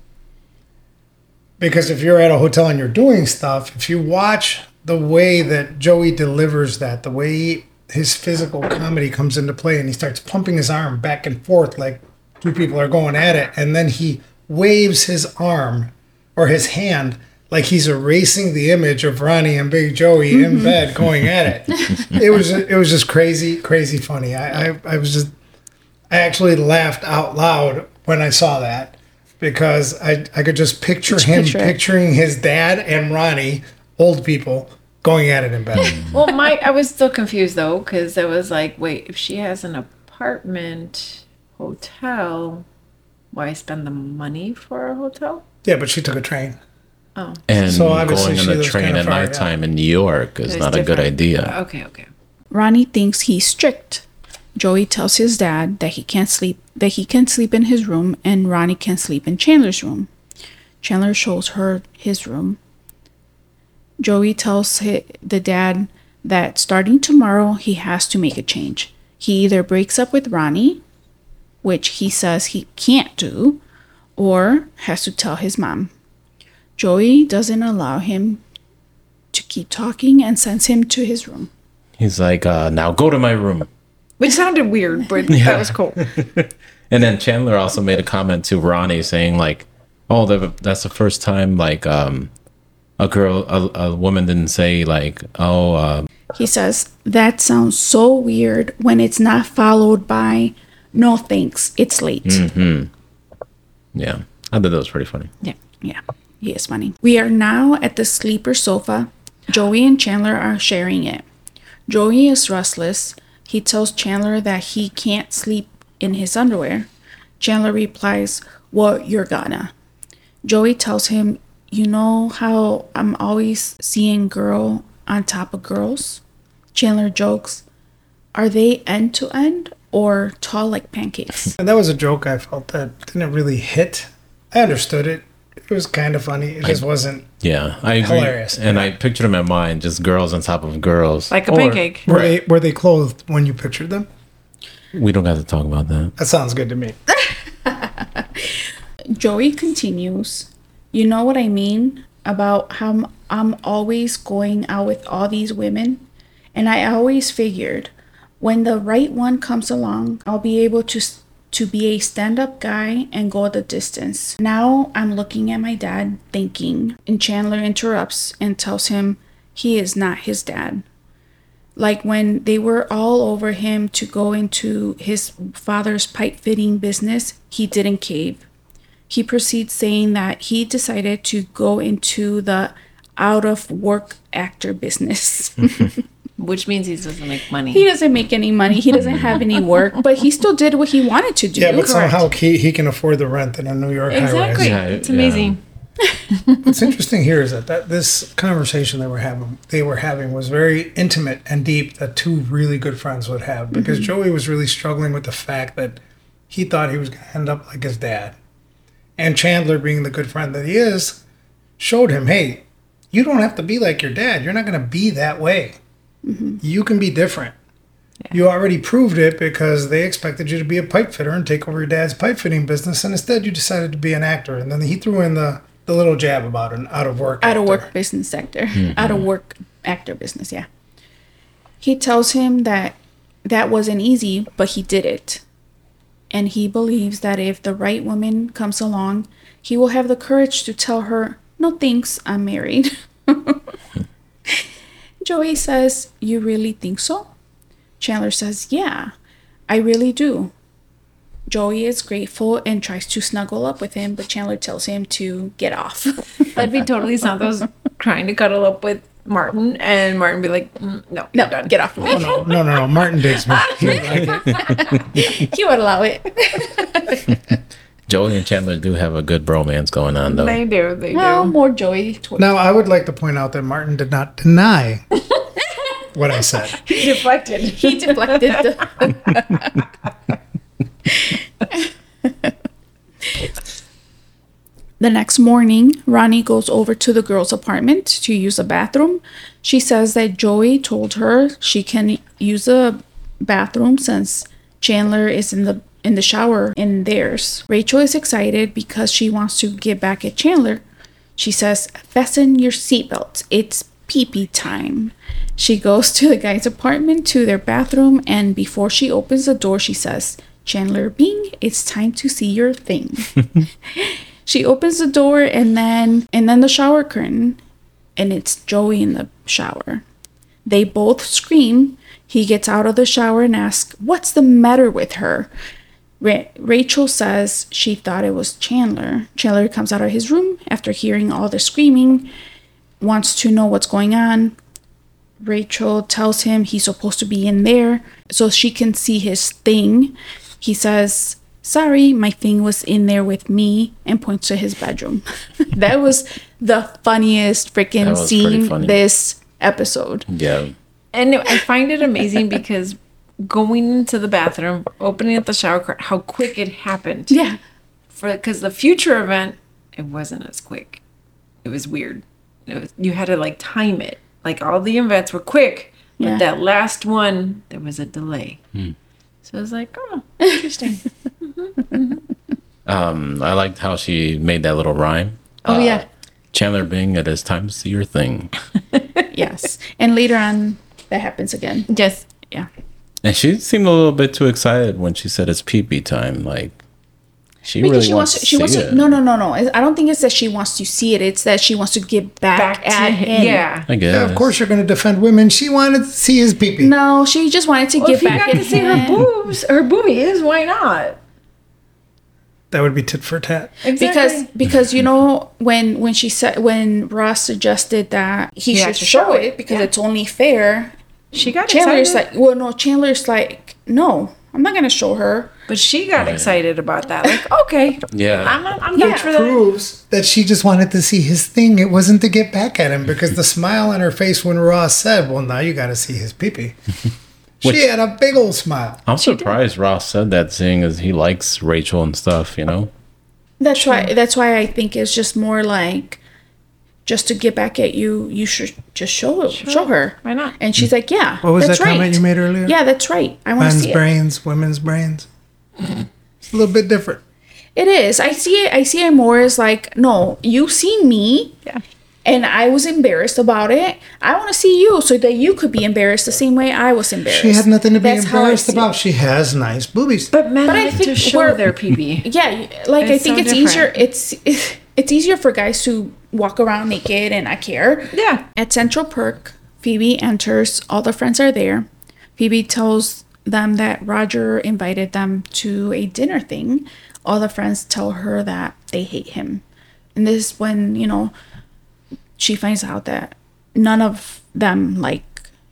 S4: because if you're at a hotel and you're doing stuff, if you watch the way that Joey delivers that, the way his physical comedy comes into play, and he starts pumping his arm back and forth like two people are going at it, and then he waves his arm or his hand like he's erasing the image of Ronnie and Big Joey in bed going at it. It was it was just crazy, crazy funny. I, I, I was just I actually laughed out loud when I saw that, because I I could just picture
S1: Just
S4: him
S1: picture it.
S4: picturing his dad and Ronnie, old people, going at it in bed.
S3: Well, my I was still confused though, because I was like, wait, if she has an apartment hotel, why spend the money for a hotel?
S4: Yeah, but she took a train.
S3: Oh,
S2: And
S4: So obviously
S2: going
S4: she
S2: on a
S4: lives
S2: train
S4: kinda
S2: at
S4: far,
S2: nighttime in New York is
S3: It's
S2: not a good
S3: different.
S2: idea.
S3: Okay, okay.
S1: Ronnie thinks he's strict. Joey tells his dad that he can't sleep that he can sleep in his room, and Ronnie can sleep in Chandler's room. Chandler shows her his room. Joey tells hi the dad that starting tomorrow he has to make a change. He either breaks up with Ronnie, which he says he can't do, or has to tell his mom. Joey doesn't allow him to keep talking and sends him to his room.
S2: He's like, uh, now go to my room.
S3: Which sounded weird, but that was cool.
S2: And then Chandler also made a comment to Ronnie saying like, oh, the, that's the first time like um, a girl, a, a woman didn't say like, oh, uh,
S1: He says, that sounds so weird when it's not followed by, no thanks, it's late.
S2: yeah. I thought that was pretty funny.
S1: Yeah, yeah, he is funny. We are now at the sleeper sofa. Joey and Chandler are sharing it. Joey is restless. He tells Chandler that he can't sleep in his underwear. Chandler replies, well, you're gonna. Joey tells him, you know how I'm always seeing girl on top of girls? Chandler jokes, are they end to end or tall like pancakes?
S4: And that was a joke I felt that didn't really hit. I understood it. It was kind of funny. It just wasn't.
S2: Yeah, I agree.
S4: Hilarious.
S2: And I pictured in my mind just girls on top of girls.
S3: Like a
S2: Or-
S3: pancake.
S4: Were they were they clothed when you pictured them?
S2: We don't have to talk about that.
S4: That sounds good to me.
S1: Joey continues, you know what I mean about how I'm, I'm always going out with all these women? And I always figured when the right one comes along, I'll be able to s- to be a stand-up guy and go the distance. Now I'm looking at my dad thinking, and Chandler interrupts and tells him he is not his dad. Like when they were all over him to go into his father's pipe fitting business, he didn't cave. He proceeds saying that he decided to go into the out of work actor business.
S3: Which means he doesn't make money.
S1: He doesn't make any money. He doesn't have any work, but he still did what he wanted to do.
S4: Yeah, but
S3: Correct.
S4: somehow he, he can afford the rent in a New York
S3: Exactly.
S4: high-rise.
S2: Yeah,
S3: It's
S2: yeah.
S3: amazing.
S4: What's interesting here is that, that this conversation that we're having, they were having was very intimate and deep that two really good friends would have, because Joey was really struggling with the fact that he thought he was going to end up like his dad. And Chandler, being the good friend that he is, showed him, hey, you don't have to be like your dad. You're not going to be that way. You can be different. You already proved it because they expected you to be a pipe fitter and take over your dad's pipe fitting business, and instead you decided to be an actor. And then he threw in the, the little jab about an out of work
S1: Out of
S4: actor.
S1: work business sector. Out of work actor business, yeah. He tells him that that wasn't easy, but he did it. And he believes that if the right woman comes along, he will have the courage to tell her, no thanks, I'm married. Joey says, you really think so? Chandler says, yeah, I really do. Joey is grateful and tries to snuggle up with him, but Chandler tells him to get off.
S3: That'd be totally Santos trying to cuddle up with Martin, and Martin be like, mm, no,
S1: No,
S3: you're done.
S1: get off of me.
S4: Oh, no, no, no, no. Martin digs me. He would like it.
S1: He would allow it.
S2: Joey and Chandler do have a good bromance going on, though.
S3: They do. They
S1: Well,
S3: do.
S1: more Joey. Tw-
S4: Now, I would like to point out that Martin did not deny what I said.
S3: He deflected.
S1: he deflected the. The next morning, Ronnie goes over to the girl's apartment to use the bathroom. She says that Joey told her she can use the bathroom since Chandler is in the in the shower in theirs. Rachel is excited because she wants to get back at Chandler. She says, "Fasten your seatbelts. It's pee-pee time." She goes to the guy's apartment to their bathroom, and before she opens the door, she says, "Chandler Bing, it's time to see your thing." She opens the door and then and then the shower curtain, and it's Joey in the shower. They both scream. He gets out of the shower and asks, "What's the matter with her?" Ra- Rachel says she thought it was Chandler. Chandler comes out of his room after hearing all the screaming, wants to know what's going on. Rachel tells him he's supposed to be in there so she can see his thing. He says, "Sorry, my thing was in there with me," and points to his bedroom. That was the funniest
S2: That
S1: freaking
S2: was pretty
S1: scene
S2: funny.
S1: this episode.
S2: Yeah.
S3: And I find it amazing because going into the bathroom, opening up the shower curtain, how quick it happened.
S1: Yeah.
S3: For because the future event, it wasn't as quick. It was weird. It was, you had to like time it. Like all the events were quick, but
S1: Yeah.
S3: that last one there was a delay. So I was like, oh, interesting.
S2: Um, I liked how she made that little rhyme.
S1: Oh, yeah.
S2: Chandler Bing, it is time to see your thing.
S1: Yes. And later on, that happens again.
S3: Yes.
S1: Yeah.
S2: And she seemed a little bit too excited when she said it's pee-pee time. Like, she
S1: Because
S2: really
S1: she
S2: wants,
S1: wants to,
S2: to
S1: she
S2: see
S1: wants
S2: it.
S1: to, no, no, no, no. I don't think it's that she wants to see it. It's that she wants to get back,
S3: Back to
S1: at him.
S3: yeah.
S2: I guess.
S4: Yeah, of course, you're going to defend women. She wanted to see his pee-pee.
S1: No, she just wanted to
S3: Well,
S1: get
S3: if you
S1: back
S3: got
S1: at
S3: to see
S1: him.
S3: her boobs, her boobies, why not?
S4: That would be tit for tat.
S1: Because because you know when when she said when Ross suggested that he
S3: He
S1: should
S3: had to
S1: show
S3: show
S1: it
S3: it,
S1: because
S3: yeah.
S1: it's only fair.
S3: she got
S1: Chandler's
S3: excited,
S1: like, well, no, Chandler's like, no, I'm not gonna show her.
S3: but she got excited about that. Like, okay,
S2: Yeah.
S3: I'm I'm
S1: Yeah.
S3: down for that.
S4: Proves that she just wanted to see his thing. It wasn't to get back at him because the smile on her face when Ross said, "Well, now you got to see his pee-pee."
S2: Which-
S4: She had a big old smile.
S2: I'm surprised Ross said that, seeing as he likes Rachel and stuff, you know?
S1: That's why that's why I think it's just more like just to get back at you, you should just show it, show her.
S3: Why not?
S1: And she's like, yeah.
S4: What was
S1: that's
S4: that comment
S1: right.
S4: you made earlier?
S1: Yeah, that's right. I want to
S4: Men's
S1: see it.
S4: brains, women's brains. It's a little bit different.
S1: It is. I see it. I see it more as like, no, you see me,
S3: Yeah.
S1: and I was embarrassed about it. I want to see you so that you could be embarrassed the same way I was embarrassed.
S4: She had nothing to be
S1: That's how I
S4: embarrassed
S1: see
S4: about.
S1: it.
S4: She has nice boobies.
S3: But men
S1: But I
S3: like
S1: think
S3: to show
S1: we're-
S3: their pee pee.
S1: Yeah, you- like I
S3: It's
S1: think
S3: so
S1: it's
S3: different.
S1: easier. It's it's easier for guys to walk around naked and not care.
S3: Yeah.
S1: At Central Perk, Phoebe enters. All the friends are there. Phoebe tells them that Roger invited them to a dinner thing. All the friends tell her that they hate him. And this is when, you know, she finds out that none of them like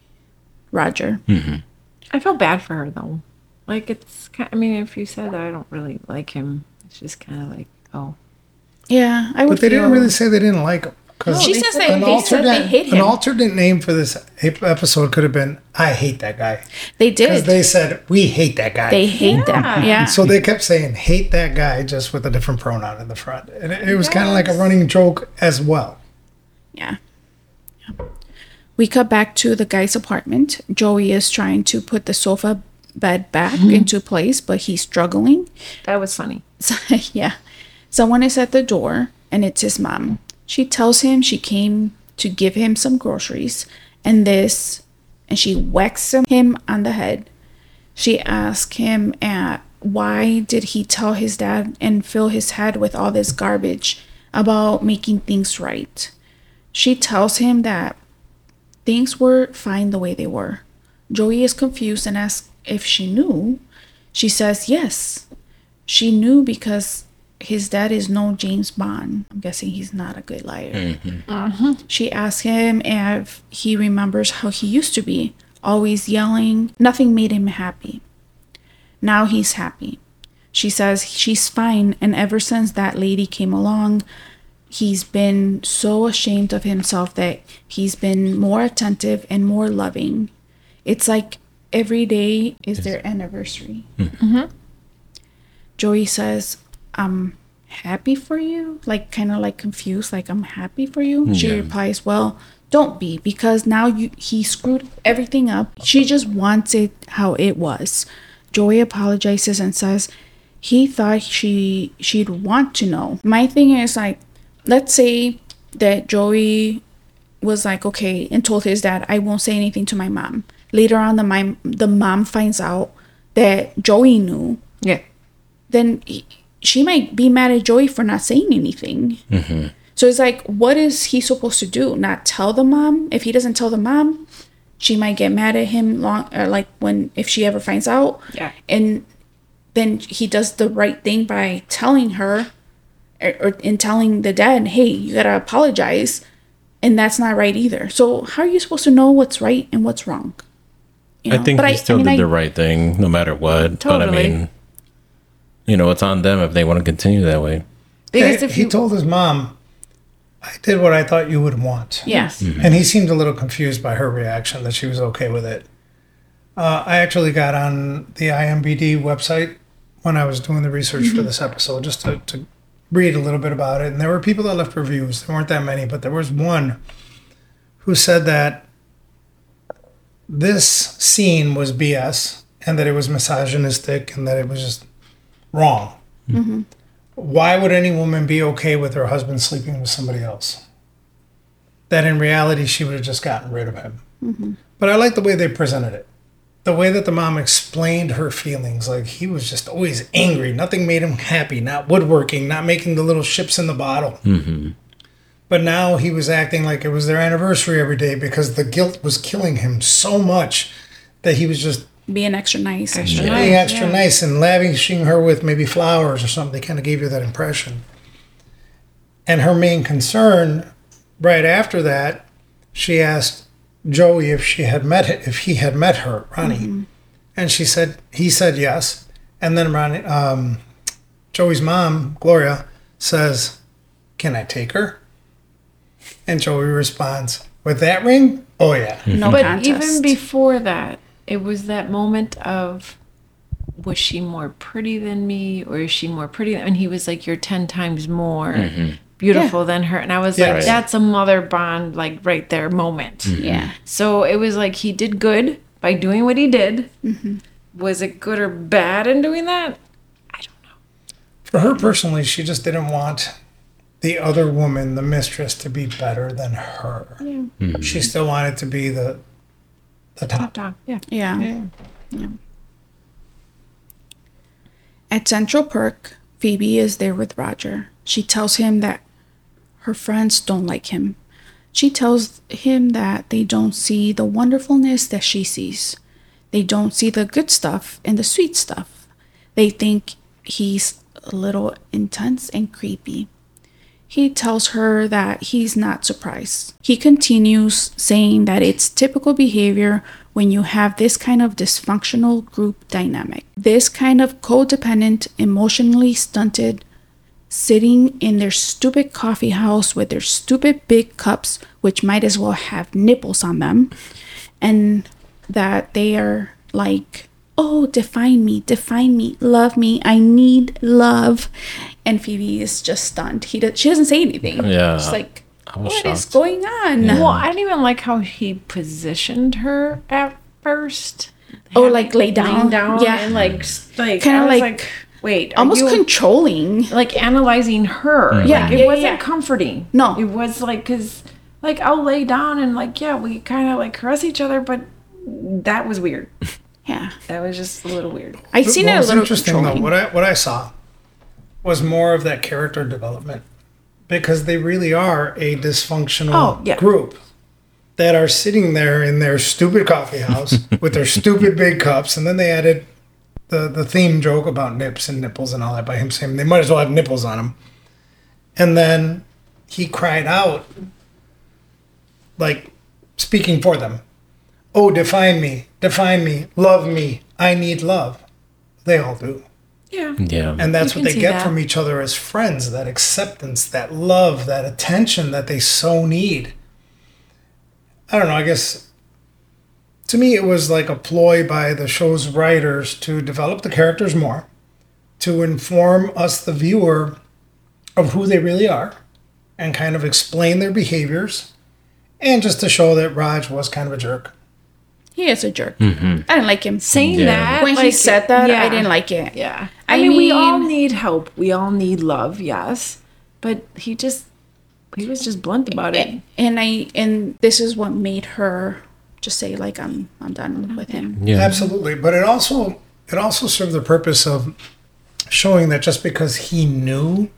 S1: Roger.
S3: I feel bad for her though. Like it's, ki- I mean, if you said that I don't really like him, it's just kind of like, oh,
S1: Yeah, I would
S4: But they didn't
S1: feel-
S4: really say they didn't like him. 'Cause
S1: She
S3: they
S1: says
S3: said-
S1: they,
S4: an
S1: they said they
S4: alternate,
S1: hate
S4: an
S1: him.
S4: alternate name for this ep- episode could have been "I hate that guy"
S1: They
S4: because
S1: did.
S4: they said we hate that guy.
S1: They hate them.
S3: Yeah.
S1: Yeah.
S4: So they kept saying "hate that guy" just with a different pronoun in the front, and it, it was kind of like a running joke as well.
S1: Yeah. Yeah. We cut back to the guy's apartment. Joey is trying to put the sofa bed back into place, but he's struggling.
S3: that was funny.
S1: So, yeah. Someone is at the door, and it's his mom. She tells him she came to give him some groceries, and this, and she whacks him, him on the head. She asks him, uh, why did he tell his dad and fill his head with all this garbage about making things right? She tells him that things were fine the way they were. Joey is confused and asks if she knew. She says yes. She knew because his dad is no James Bond. I'm guessing he's not a good liar. She asks him if he remembers how he used to be, always yelling. Nothing made him happy. Now he's happy. She says she's fine, and ever since that lady came along, he's been so ashamed of himself that he's been more attentive and more loving. It's like every day is their anniversary.
S3: Mm-hmm.
S1: Joey says, I'm happy for you, like kind of like confused, like I'm happy for you. She
S2: Yeah.
S1: replies, well, don't be, because now you he screwed everything up. She just wants it how it was. Joey apologizes and says he thought she she'd want to know. My thing is, like, let's say that Joey was like, okay, and told his dad, I won't say anything to my mom. Later on, the mom the mom finds out that Joey knew.
S3: Yeah.
S1: Then he, she might be mad at Joey for not saying anything.
S2: Mm-hmm.
S1: So it's like, what is he supposed to do? Not tell the mom? If he doesn't tell the mom, she might get mad at him long, or like when if she ever finds out.
S3: Yeah.
S1: And then he does the right thing by telling her, or, or in telling the dad, hey, you gotta apologize, and that's not right either. So how are you supposed to know what's right and what's wrong? You
S2: I
S1: know?
S2: think
S1: But
S2: he still
S1: mean,
S2: did
S1: I-
S2: the right thing, no matter what. But I
S3: Totally.
S2: mean, you know, it's on them if they want to continue that way.
S3: Because
S4: He-
S3: if
S4: he
S3: you
S4: told his mom, I did what I thought you would want.
S1: Yes.
S4: And he seemed a little confused by her reaction that she was okay with it. Uh, I actually got on the I M B D website when I was doing the research for this episode just to, to read a little bit about it. And there were people that left reviews. There weren't that many, but there was one who said that this scene was B S and that it was misogynistic and that it was just wrong. Why would any woman be okay with her husband sleeping with somebody else? That in reality, she would have just gotten rid of him. But I like the way they presented it. The way that the mom explained her feelings. Like, he was just always angry. Nothing made him happy. Not woodworking, not making the little ships in the bottle.
S2: Mm-hmm.
S4: But now he was acting like it was their anniversary every day because the guilt was killing him so much that he was just
S1: Being extra nice.
S3: Extra
S4: being
S3: nice,
S4: extra
S3: yeah.
S4: nice and lavishing her with maybe flowers or something. They kind of gave you that impression. And her main concern, right after that, she asked Joey if she had met if he had met her, Ronnie, and she said he said yes. And then Ronnie, um, Joey's mom, Gloria, says, "Can I take her?" And Joey responds, "With that ring? Oh yeah."
S1: No
S3: but
S1: contest.
S3: even before that, it was that moment of, was she more pretty than me, or is she more pretty? And he was like, "You're ten times more beautiful
S1: Yeah.
S3: than her." And I was
S4: Yeah.
S3: like,
S2: Right.
S3: "That's a mother bond, like right there moment."
S1: Yeah.
S3: So it was like he did good by doing what he did. Was it good or bad in doing that? I don't know.
S4: For her personally, she just didn't want the other woman, the mistress, to be better than her. She still wanted to be the the top.
S3: Top dog. Yeah.
S1: Yeah. At Central Perk, Phoebe is there with Roger. She tells him that her friends don't like him. She tells him that they don't see the wonderfulness that she sees. They don't see the good stuff and the sweet stuff. They think he's a little intense and creepy. He tells her that he's not surprised. He continues saying that it's typical behavior when you have this kind of dysfunctional group dynamic. This kind of codependent, emotionally stunted, sitting in their stupid coffee house with their stupid big cups, which might as well have nipples on them, and that they are like, oh, define me, define me, love me, I need love. And Phoebe is just stunned. He does, she doesn't say anything.
S2: Yeah.
S1: She's like,
S2: I was
S1: what is
S2: shocked.
S1: going on?
S2: Yeah.
S3: Well, I didn't even like how he positioned her at first.
S1: Oh, like lay down?
S3: Laying down,
S1: Yeah.
S3: and like, s- like
S1: Kinda
S3: I was
S1: like-
S3: like, wait, are
S1: Almost
S3: you,
S1: controlling.
S3: like analyzing her.
S1: Yeah,
S3: like, it
S1: yeah,
S3: wasn't
S1: yeah.
S3: comforting.
S1: No.
S3: it was like, because like I'll lay down and like, yeah, we kind of like caress each other, but that was weird.
S1: Yeah.
S3: That was just a little weird.
S1: I seen
S4: What
S1: it a
S4: was
S1: little
S4: interesting
S1: controlling.
S4: though, what I what I saw was more of that character development because they really are a dysfunctional
S3: Oh, yeah.
S4: group that are sitting there in their stupid coffee house with their stupid big cups, and then they added the the theme joke about nips and nipples and all that by him saying they might as well have nipples on them, and then he cried out like speaking for them. Oh, define me, define me, love me. I need love. They all do.
S3: Yeah.
S2: Yeah.
S4: And that's
S3: You
S4: what
S3: can
S4: they
S3: see
S4: get
S3: that.
S4: from each other as friends, that acceptance, that love, that attention that they so need. I don't know, I guess to me it was like a ploy by the show's writers to develop the characters more, to inform us, the viewer, of who they really are, and kind of explain their behaviors, and just to show that Raj was kind of a jerk.
S1: He is a jerk. I didn't like him.
S3: Saying
S2: Yeah.
S3: that
S1: When he
S3: like,
S1: said that, I
S3: yeah.
S1: didn't like it.
S3: Yeah. I,
S1: I
S3: mean, we all
S1: mean-
S3: need help. We all need love, yes. But he just he was just blunt about it.
S1: And I and this is what made her just say like I'm I'm done with him.
S2: Yeah.
S4: Absolutely, but it also it also served the purpose of showing that just because he knew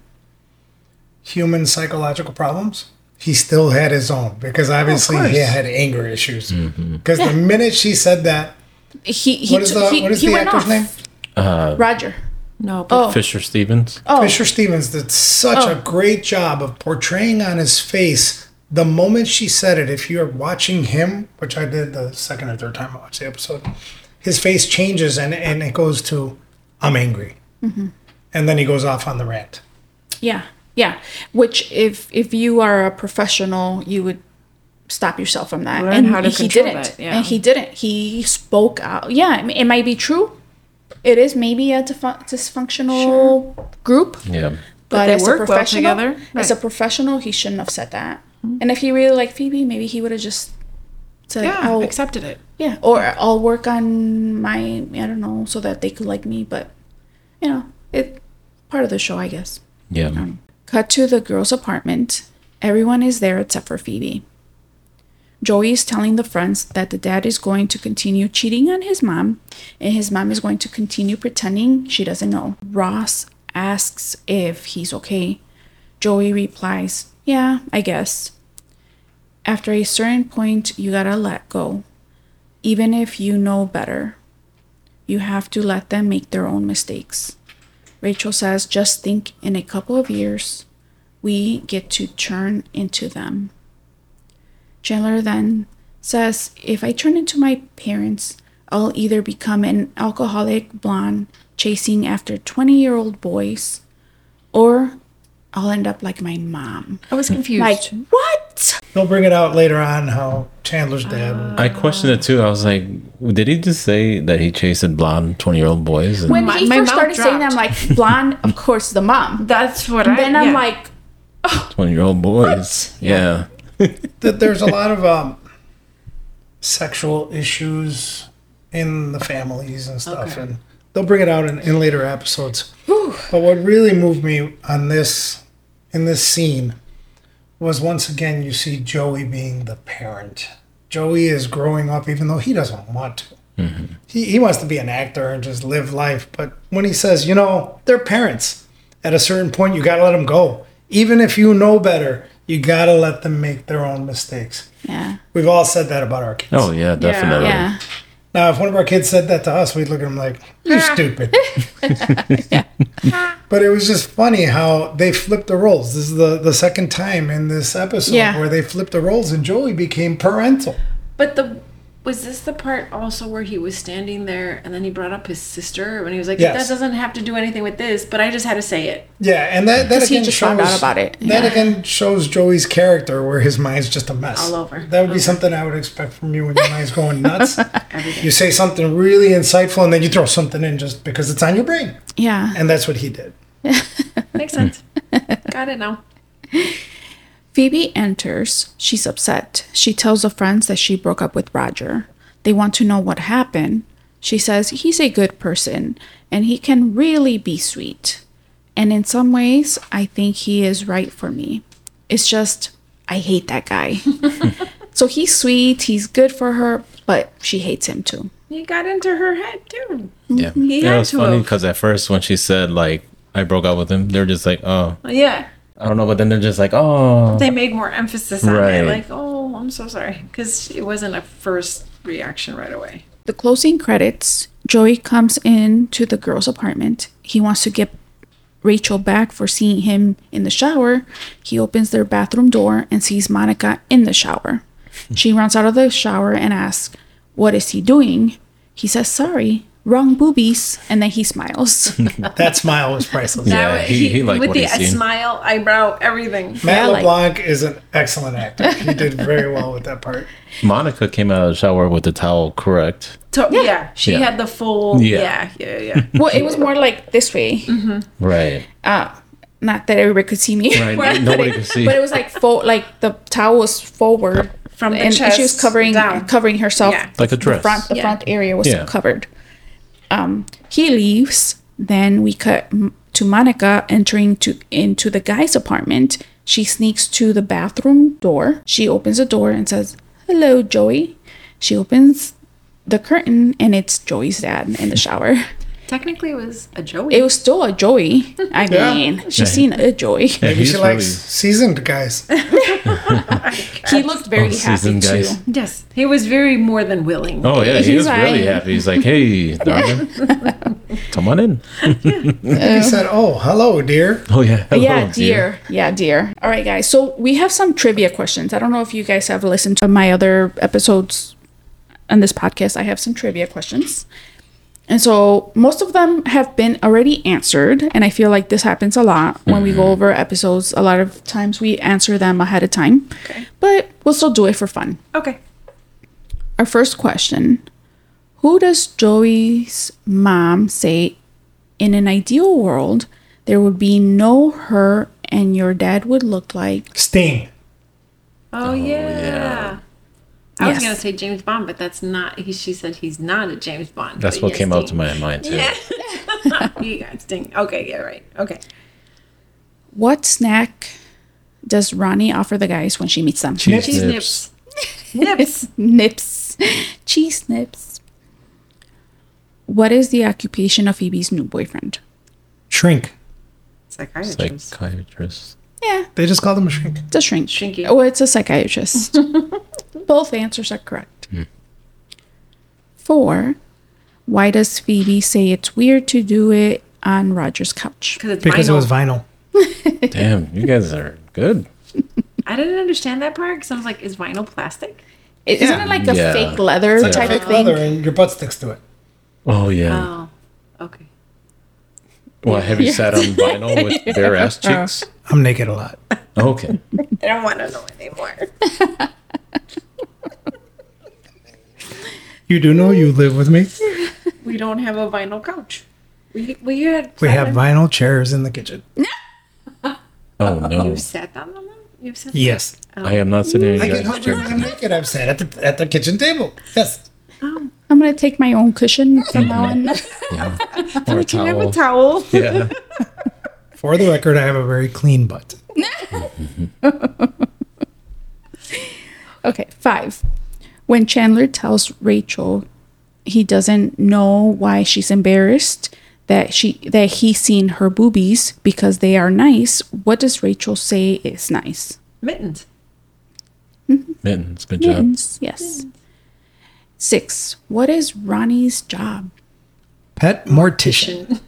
S4: human psychological problems, he still had his own, because obviously he
S3: course.
S4: had anger issues. Because the minute she said that,
S1: He he
S4: what is
S1: took-
S4: the
S1: he,
S4: what is
S1: he
S4: the
S1: went
S4: actor's
S1: off.
S4: name?
S1: Roger.
S3: No, but
S1: Oh.
S2: Fisher Stevens.
S1: Oh.
S4: Fisher Stevens did such a
S1: Oh.
S4: great job of portraying on his face the moment she said it. If you're watching him, which I did the second or third time I watched the episode, his face changes and, and it goes to, I'm angry.
S1: Mm-hmm.
S4: And then he goes off on the rant.
S1: Yeah. Yeah. Which if if you are a professional, you would stop yourself from that.
S3: Learn
S1: and
S3: how to
S1: he
S3: control
S1: didn't.
S3: that, yeah.
S1: And he didn't. He spoke out. Yeah, it, it might be true. It is maybe a dysfun- dysfunctional group.
S2: Yeah.
S1: But,
S3: they
S1: as
S3: work
S1: a
S3: well
S1: professional,
S3: together.
S1: as
S3: Right.
S1: a professional, he shouldn't have said that. And if he really liked Phoebe, maybe he would have just said,
S3: yeah,
S1: "Oh,
S3: accepted it.
S1: yeah," or I'll work on my, I don't know, so that they could like me. But you know, it part of the show, I guess.
S2: Yeah.
S1: Cut to the girls' apartment. Everyone is there except for Phoebe. Joey is telling the friends that the dad is going to continue cheating on his mom, and his mom is going to continue pretending she doesn't know. Ross asks if he's okay. Joey replies, "Yeah, I guess. After a certain point, you gotta let go. Even if you know better, you have to let them make their own mistakes." Rachel says, "Just think, in a couple of years, we get to turn into them." Chandler then says, "If I turn into my parents, I'll either become an alcoholic blonde chasing after twenty-year-old boys, or I'll end up like my mom."
S3: I was confused.
S1: Like, what?
S4: They'll bring it out later on how Chandler's dad.
S2: I questioned it too. I was like, did he just say that he chased blonde twenty year old boys? And
S1: When
S3: My-
S1: he
S3: my
S1: first
S3: mouth
S1: started saying that, I'm
S3: dropped.
S1: like, blonde, of course, the mom.
S3: That's what
S1: And
S3: I
S1: then I'm
S3: yeah.
S1: like,
S2: twenty year old boys. Yeah.
S4: that there's a lot of um, sexual issues in the families and stuff,
S3: Okay.
S4: and they'll bring it out in, in later episodes. But what really moved me on this, in this scene, was once again you see Joey being the parent. Joey is growing up, even though he doesn't want to. He he wants to be an actor and just live life. But when he says, you know, they're parents. At a certain point, you gotta let them go. Even if you know better, you gotta let them make their own mistakes.
S1: yeah,
S4: We've all said that about our kids.
S2: Oh yeah, definitely.
S1: yeah.
S4: Now, if one of our kids said that to us, we'd look at them like, "You're stupid." But it was just funny how they flipped the roles. This is the, the second time in this episode
S1: Yeah.
S4: where they flipped the roles, and Joey became parental.
S3: But the was this the part also where he was standing there and then he brought up his sister and he was like,
S4: Yes.
S3: "That doesn't have to do anything with this," but I just had to say it.
S4: Yeah, and that, that
S1: 'Cause he
S4: again
S1: just
S4: shows
S1: found out about it.
S4: That
S1: Yeah.
S4: again shows Joey's character, where his mind's just a mess.
S3: All over.
S4: That would be
S3: Okay.
S4: something I would expect from you when your mind's going nuts.
S3: Every day.
S4: You say something really insightful, and then you throw something in just because it's on your brain,
S1: Yeah.
S4: and that's what he did.
S3: Makes sense. Got it now.
S1: Phoebe enters. She's upset. She tells the friends that she broke up with Roger. They want to know what happened. She says he's a good person and he can really be sweet. And in some ways, I think he is right for me. It's just, I hate that guy. So he's sweet, he's good for her, but she hates him too.
S3: He got into her head too.
S2: Yeah.
S3: He
S2: Yeah,
S3: had
S2: it was
S3: to
S2: funny
S3: have.
S2: because at first when she said like I broke up with him, they're just like, oh,
S3: Yeah.
S2: I don't know, but then they're just like, oh,
S3: They made more emphasis on
S2: Right.
S3: it. Like, "Oh, I'm so sorry." Because it wasn't a first reaction right away.
S1: The closing credits, Joey comes in to the girl's apartment. He wants to get Rachel back for seeing him in the shower. He opens their bathroom door and sees Monica in the shower. She runs out of the shower and asks, "What is he doing?" He says, "Sorry." wrong boobies, and then he smiles.
S4: That smile was priceless.
S2: Yeah,
S3: That-
S2: he- he liked
S3: with
S2: what
S3: the
S2: he seen.
S3: smile, eyebrow, everything.
S4: Matt
S1: Yeah, like-
S4: LeBlanc is an excellent actor. He did very well with that part.
S2: Monica came out of the shower with the towel, correct?
S3: To- yeah. she
S2: Yeah.
S3: had the full.
S2: Yeah.
S3: Yeah, yeah, yeah.
S1: Well, it was more like this way.
S2: Right.
S1: Uh, not that everybody could see me.
S2: Right.
S1: but
S2: Nobody
S1: it,
S2: could see.
S1: But it was like fo- like the towel was forward
S3: From the
S1: and, and she was
S3: chest
S1: covering
S3: down.
S1: covering herself.
S3: Yeah.
S2: Like a
S1: The
S2: dress.
S1: front the
S3: Yeah.
S1: front area was
S2: Yeah.
S1: covered. Um, he leaves. Then we cut m- to Monica entering to into the guy's apartment. She sneaks to the bathroom door. She opens the door and says, "Hello, Joey." She opens the curtain and it's Joey's dad in the shower.
S3: Technically, it was a Joey.
S1: It was still a Joey. I
S4: Yeah.
S1: mean, she's seen a Joey.
S2: Yeah,
S4: Maybe
S2: he's
S4: she
S2: really
S4: likes seasoned guys.
S1: He looked very
S2: Oh,
S1: happy
S2: seasoned
S1: too.
S2: guys.
S3: yes, he was very more than willing.
S2: Oh yeah, he
S1: He's
S2: was really
S1: like-
S2: happy. He's like, "Hey, darling, come on in."
S4: He said, "Oh, hello, dear."
S2: Oh yeah, hello,
S1: Yeah, dear. Yeah, dear. All right, guys. So we have some trivia questions. I don't know if you guys have listened to my other episodes on this podcast. I have some trivia questions. And so most of them have been already answered. And I feel like this happens a lot when we go over episodes. A lot of times we answer them ahead of time.
S3: Okay.
S1: But we'll still do it for fun.
S3: Okay.
S1: Our first question: who does Joey's mom say in an ideal world there would be no her and your dad would look like?
S4: Sting.
S3: Oh, yeah.
S2: yeah.
S3: I was
S1: Yes.
S3: gonna say James Bond, but that's not. He, she said he's not a James Bond.
S2: That's
S3: but
S2: what
S3: yes,
S2: came out to
S3: Sting.
S2: my mind too.
S3: Yeah. You got Sting. Okay. Yeah. Right. Okay.
S1: What snack does Ronnie offer the guys when she meets them?
S2: Cheese
S3: Cheese
S2: nips.
S3: nips. Nips.
S1: Nips. Cheese nips. What is the occupation of Phoebe's new boyfriend?
S4: Shrink.
S3: Psychiatrist.
S2: Psychiatrist.
S1: Yeah,
S4: They just called him a shrink.
S1: it's a shrink.
S3: Shrinky.
S1: Oh, it's a psychiatrist. Both answers are correct. Four. Why does Phoebe say it's weird to do it on Roger's couch?
S3: Because it's
S4: Because
S3: vinyl.
S4: it was vinyl.
S2: Damn, you guys are good.
S3: I didn't understand that part because I was like, is vinyl plastic?
S1: It, Isn't it like a
S2: Yeah.
S1: fake leather
S2: It's like
S1: type
S4: Fake
S1: of thing?
S4: leather and your butt sticks to it.
S2: Oh yeah.
S3: Oh. Okay.
S2: Well, have you sat on vinyl with bare ass cheeks?
S4: I'm naked a lot.
S2: Okay.
S3: I don't want to know anymore.
S4: You do know you live with me.
S3: We don't have a vinyl couch. We we had.
S4: We have vinyl chairs in the kitchen.
S2: Oh no,
S3: You sat on them. You've sat.
S4: Yes.
S2: I am not sitting in
S4: I
S2: your
S4: get hungry
S2: chair.
S4: when I'm naked. I've sat at the at the kitchen table. Yes.
S1: I'm gonna take my own cushion from now on.
S2: Yeah. Or a
S3: Can I have a
S2: towel.
S3: towel?
S2: Yeah.
S4: For the record, I have a very clean butt.
S1: Okay, five. When Chandler tells Rachel he doesn't know why she's embarrassed that she that he's seen her boobies because they are nice, what does Rachel say is nice?
S3: Mittens.
S2: Mittens. Good job.
S1: Mittens, yes. Six. What is Ronnie's job?
S4: Pet mortician.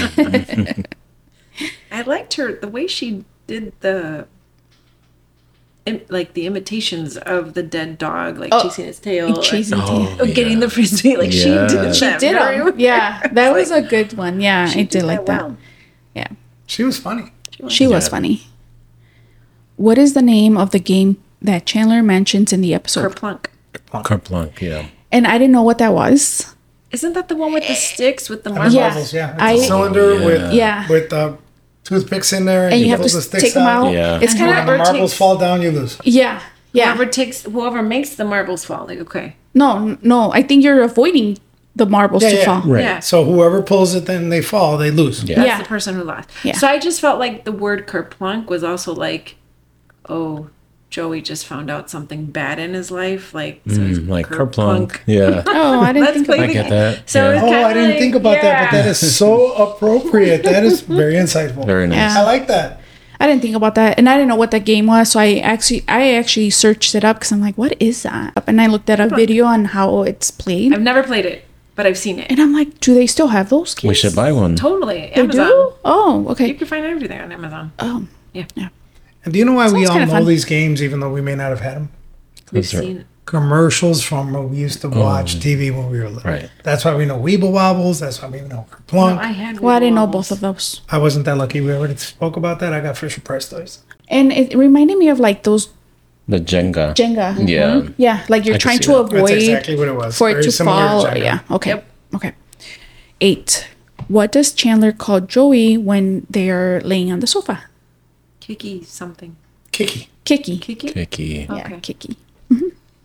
S3: I liked her the way she did the. im- Like the imitations of the dead dog, like
S1: Oh,
S3: chasing its tail, like,
S1: Chasing
S2: Oh,
S3: oh, getting
S2: yeah.
S3: the frisbee. Like she
S2: Yeah.
S3: did
S2: She
S3: that.
S1: Did
S3: very
S1: him.
S3: well.
S1: Yeah, that was
S3: like-
S1: a good one. Yeah, I did
S3: did
S1: like that.
S3: well.
S1: Yeah,
S4: She was funny.
S1: she was
S2: Yeah.
S1: funny. What is the name of the game that Chandler mentions in the episode?
S3: Kerplunk.
S2: Kerplunk. Yeah.
S1: And I didn't know what that was.
S3: Isn't that the one with the sticks with the
S4: The
S3: marbles?
S1: Yeah.
S4: marbles, yeah. It's
S1: I-
S4: a cylinder
S2: Yeah.
S4: with
S1: Yeah.
S4: with uh, toothpicks in there, and,
S1: And you have
S4: pull
S1: to
S4: the
S1: s-
S4: sticks
S1: take them out.
S2: Yeah.
S1: It's
S3: And
S1: kind
S4: When
S1: of
S4: the
S3: whoever
S4: marbles
S3: takes-
S4: fall down, you lose.
S1: yeah, yeah.
S3: Whoever takes, whoever makes the marbles fall. Like okay,
S1: No, n- no. I think you're avoiding the marbles
S4: Yeah,
S1: to
S4: yeah.
S1: fall.
S2: Right.
S3: yeah,
S4: So whoever pulls it, then they fall, they lose.
S2: Yeah.
S3: that's
S1: Yeah.
S3: the person who lost.
S1: Yeah.
S3: So I just felt like the word kerplunk was also like, oh, Joey just found out something bad in his life, like so he's
S2: Mm, like kerplunk. Yeah.
S1: Oh, I didn't
S3: Let's
S1: think
S3: play
S1: of
S2: I
S3: the
S2: get
S3: game.
S2: that.
S3: So
S2: Yeah.
S3: it's
S4: Oh,
S3: kinda
S4: I didn't
S3: like,
S4: think about that, but
S3: yeah.
S4: that is so appropriate. That is very insightful.
S2: Very nice.
S1: Yeah.
S4: I like that.
S1: I didn't think about that, and I didn't know what that game was. So I actually, I actually searched it up because I'm like, what is that? And I looked at a video on how it's played,
S3: I've never played it, but I've seen it.
S1: and I'm like, do they still have those games?
S2: We should buy one.
S3: Totally,
S1: They
S3: Amazon.
S1: do? Oh,
S3: You
S1: okay.
S3: can find everything on Amazon.
S1: Oh,
S3: Yeah,
S1: yeah.
S4: And do you know why we
S1: Sounds
S4: all
S1: kinda
S4: know
S1: fun.
S4: these games, even though we may not have had them?
S3: we've
S2: Those are
S3: seen.
S4: commercials from when we used to watch T V when we were little.
S2: Right.
S4: That's why we know Weeble Wobbles. That's why we know
S3: No,
S4: Kerplunk.
S3: I
S4: I,
S3: had.
S1: Well, I didn't know
S3: Wobbles.
S1: both of those.
S4: wasn't that lucky. We already spoke about that. I got Fisher Price toys.
S1: And it reminded me of like those
S2: The Jenga.
S1: Jenga.
S2: Yeah.
S1: Yeah, like you're
S2: I can
S1: trying
S2: see
S1: to
S2: that.
S1: avoid
S4: That's exactly what it was.
S1: for it
S4: Very
S1: to
S4: similar to
S1: fall.
S4: Jenga.
S1: Yeah. Okay.
S3: Yep.
S1: Okay. Eight. What does Chandler call Joey when they are laying on the sofa?
S3: Kiki something.
S4: Kiki.
S1: Kiki.
S3: Kiki.
S2: Kiki.
S1: Yeah,
S3: Okay.
S1: Kiki. hmm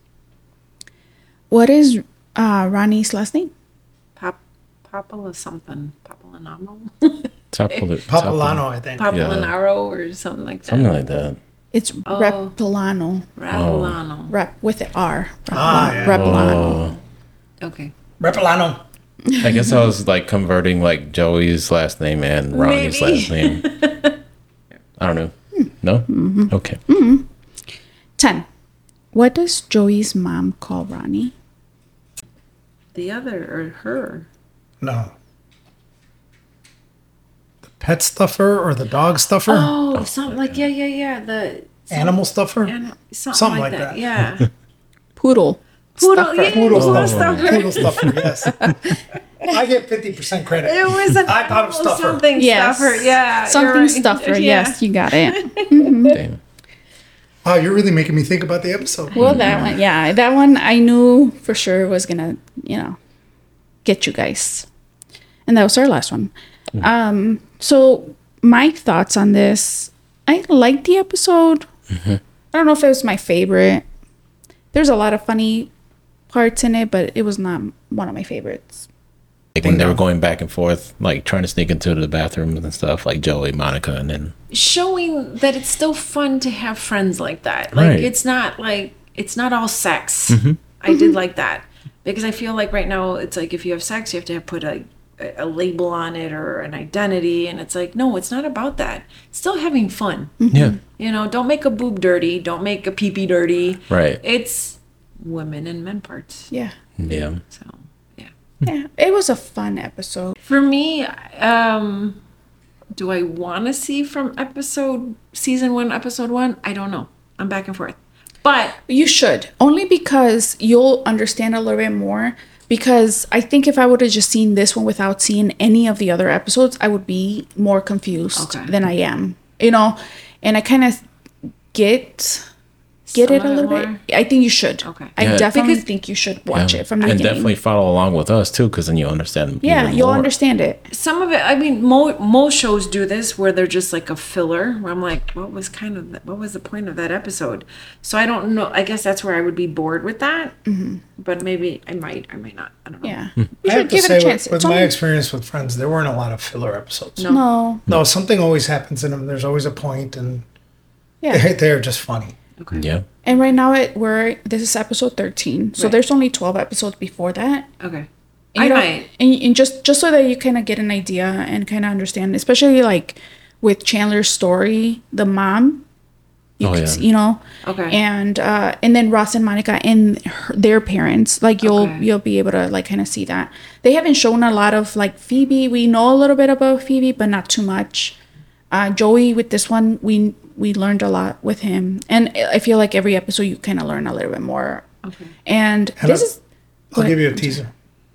S1: What is uh, Ronnie's last name?
S3: Pop. Papala something. Papalanamo.
S2: Tapal-
S4: Papalano, I think.
S3: Papalanaro or something like that.
S2: Something like that.
S1: It's
S3: Oh.
S1: Repolano.
S3: Rapalano.
S1: Rep with the R.
S4: Ah, yeah.
S1: Repolano.
S2: Oh.
S3: Okay.
S4: Repolano.
S2: I guess I was like converting like Joey's last name and Ronnie's
S3: Maybe.
S2: last name. I don't know. No? Okay.
S1: Ten. What does Joey's mom call Ronnie?
S3: The other or her.
S4: No. The pet stuffer or the dog stuffer?
S3: Oh, something like yeah, yeah, yeah. The
S4: Animal stuffer?
S3: and something,
S4: Something
S3: like,
S4: like
S3: that.
S4: that.
S3: Yeah.
S1: Poodle.
S3: Poodle.
S1: Stuffer.
S3: Yeah.
S4: Poodle
S3: Poodle
S4: stuffer.
S3: stuffer.
S4: Poodle stuffer, yes. I get fifty percent credit.
S3: It was a
S4: I thought it was stuffer.
S3: something
S1: Yes.
S3: stuffer. Yeah. you're
S1: Something
S3: right.
S1: stuffer.
S3: Yeah.
S1: Yes, you got it.
S2: Damn.
S4: Wow, you're really making me think about the episode.
S1: Well, that one, yeah, that one I knew for sure was gonna, you know, get you guys. And that was our last one. Um, so my thoughts on this, I liked the episode. I don't know if it was my favorite. There's a lot of funny parts in it, but it was not one of my favorites.
S2: Like when they were going back and forth, like trying to sneak into the bathrooms and stuff, like Joey, Monica, and then
S3: Showing that it's still fun to have friends like that. Like
S2: Right.
S3: it's not like it's not all sex. I did like that because I feel like right now it's like if you have sex, you have to have put a a label on it or an identity, and it's like no, it's not about that. It's still having fun.
S2: yeah,
S3: You know, don't make a boob dirty. Don't make a pee pee dirty.
S2: right,
S3: It's women and men parts.
S1: Yeah.
S2: yeah,
S3: So yeah.
S1: Yeah. It was a fun episode.
S3: For me, um, do I want to see from episode season one, episode one? I don't know. I'm back and forth. But
S1: You should, only because you'll understand a little bit more. Because I think if I would have just seen this one without seeing any of the other episodes, I would be more confused
S3: Okay.
S1: than I am. You know, and I kind of get get
S3: Some
S1: it a
S3: of it
S1: little
S3: more?
S1: bit. I think you should.
S3: Okay.
S1: I
S2: Yeah.
S1: definitely
S3: Because-
S1: think you should watch
S2: Yeah.
S1: it from the
S2: and
S1: beginning.
S2: definitely follow along with us too, because then you understand.
S1: yeah,
S2: even
S1: you'll
S2: more.
S1: understand it.
S3: some of it, I mean, mo- most shows do this where they're just like a filler. Where I'm like, what was kind of the, what was the point of that episode? So I don't know. I guess that's where I would be bored with that. Mm-hmm. But maybe I might. I might not. I don't know.
S1: Yeah,
S2: Hmm.
S1: you
S4: I have
S1: should
S4: to
S1: give
S4: say,
S1: it a chance.
S4: with, with
S1: It's
S4: my
S1: only-
S4: experience with Friends, there weren't a lot of filler episodes.
S3: No.
S1: no,
S4: No, something always happens in them. There's always a point, and
S1: yeah.
S4: they, they're just funny.
S3: Okay.
S2: Yeah,
S1: And right now it we're this is episode thirteen, so
S3: Right.
S1: there's only twelve episodes before that.
S3: Okay.
S1: And
S3: I
S1: you know,
S3: might.
S1: and, and just just so that you kind of get an idea and kind of understand, especially like with Chandler's story, the mom, you
S2: Oh,
S1: could
S2: yeah.
S1: see, you know,
S3: Okay.
S1: and uh, and then Ross and Monica and her, their parents, like you'll
S3: Okay.
S1: you'll be able to like kind of see that. They haven't shown a lot of like Phoebe. We know a little bit about Phoebe, but not too much. Uh, Joey with this one, we we learned a lot with him, and I feel like every episode you kind of learn a little bit more.
S3: Okay.
S1: And,
S4: And
S1: this
S4: I-
S1: is.
S4: I'll
S1: Go
S4: give you a
S1: ahead.
S4: teaser.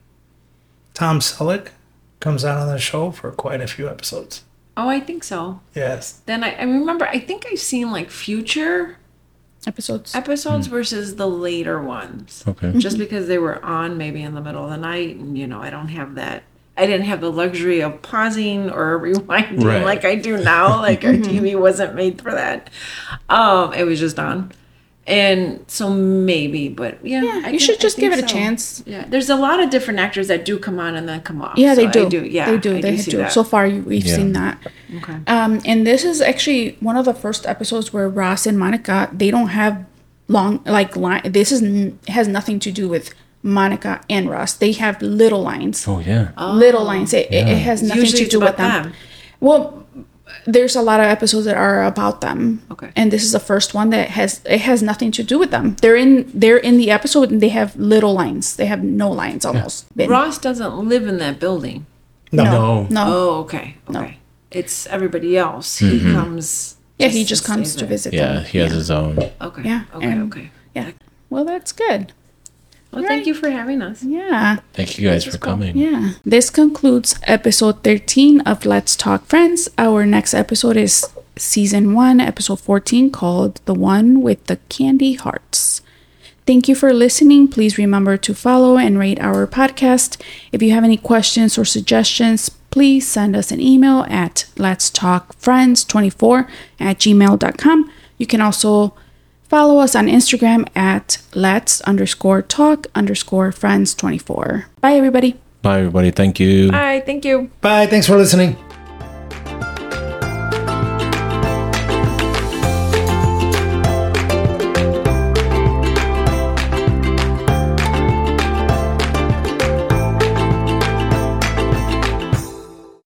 S4: Tom Selleck comes out on the show for quite a few episodes.
S3: Oh, I think so.
S4: Yes.
S3: Then I, I remember. I think I've seen like future
S1: Episodes.
S3: episodes versus the later ones.
S2: okay.
S3: Just because they were on maybe in the middle of the night, and you know, I don't have that. I didn't have the luxury of pausing or rewinding
S2: Right.
S3: like I do now. Like our T V wasn't made for that. Um, it was just on, and so maybe, but yeah,
S1: Yeah,
S3: I
S1: you
S3: thi-
S1: should
S3: I
S1: just give
S3: think
S1: it a
S3: so.
S1: chance.
S3: Yeah, there's a lot of different actors that do come on and then come off.
S1: Yeah, they
S3: So
S1: do.
S3: I do. Yeah,
S1: they do.
S3: I
S1: they
S3: see
S1: do.
S3: that.
S1: So far, you- we've
S2: Yeah.
S1: seen that.
S3: okay.
S1: Um, and this is actually one of the first episodes where Ross and Monica they don't have long like line. This is n- has nothing to do with Monica and Ross. They have little lines,
S2: Oh yeah.
S1: little lines. It, it, it has nothing
S3: Usually
S1: to
S3: it's
S1: do with
S3: about
S1: them.
S3: them.
S1: Well, there's a lot of episodes that are about them.
S3: Okay.
S1: And this is the first one that has it has nothing to do with them. They're in they're in the episode and they have little lines. They have no lines almost. Been-
S3: Ross doesn't live in that building.
S4: No.
S2: No.
S1: No.
S3: Oh, okay. Okay. It's everybody else. He comes.
S1: Yeah, he just comes
S3: stays
S1: to
S3: there.
S1: visit
S2: Yeah,
S1: them.
S2: he has his own.
S3: Okay.
S1: Yeah,
S3: Okay.
S1: and-
S3: okay.
S1: Yeah. Well, that's good.
S3: Well, thank you for having us.
S1: Yeah.
S2: Thank you guys for coming.
S1: Yeah. This concludes episode thirteen of Let's Talk Friends. Our next episode is season one, episode fourteen, called The One with the Candy Hearts. Thank you for listening. Please remember to follow and rate our podcast. If you have any questions or suggestions, please send us an email at let's talk friends twenty-four at gmail dot com. You can also follow us on Instagram at let's underscore talk underscore friends 24. Bye, everybody.
S2: Bye, everybody. Thank you.
S3: Bye. Thank you.
S4: Bye. Thanks for listening.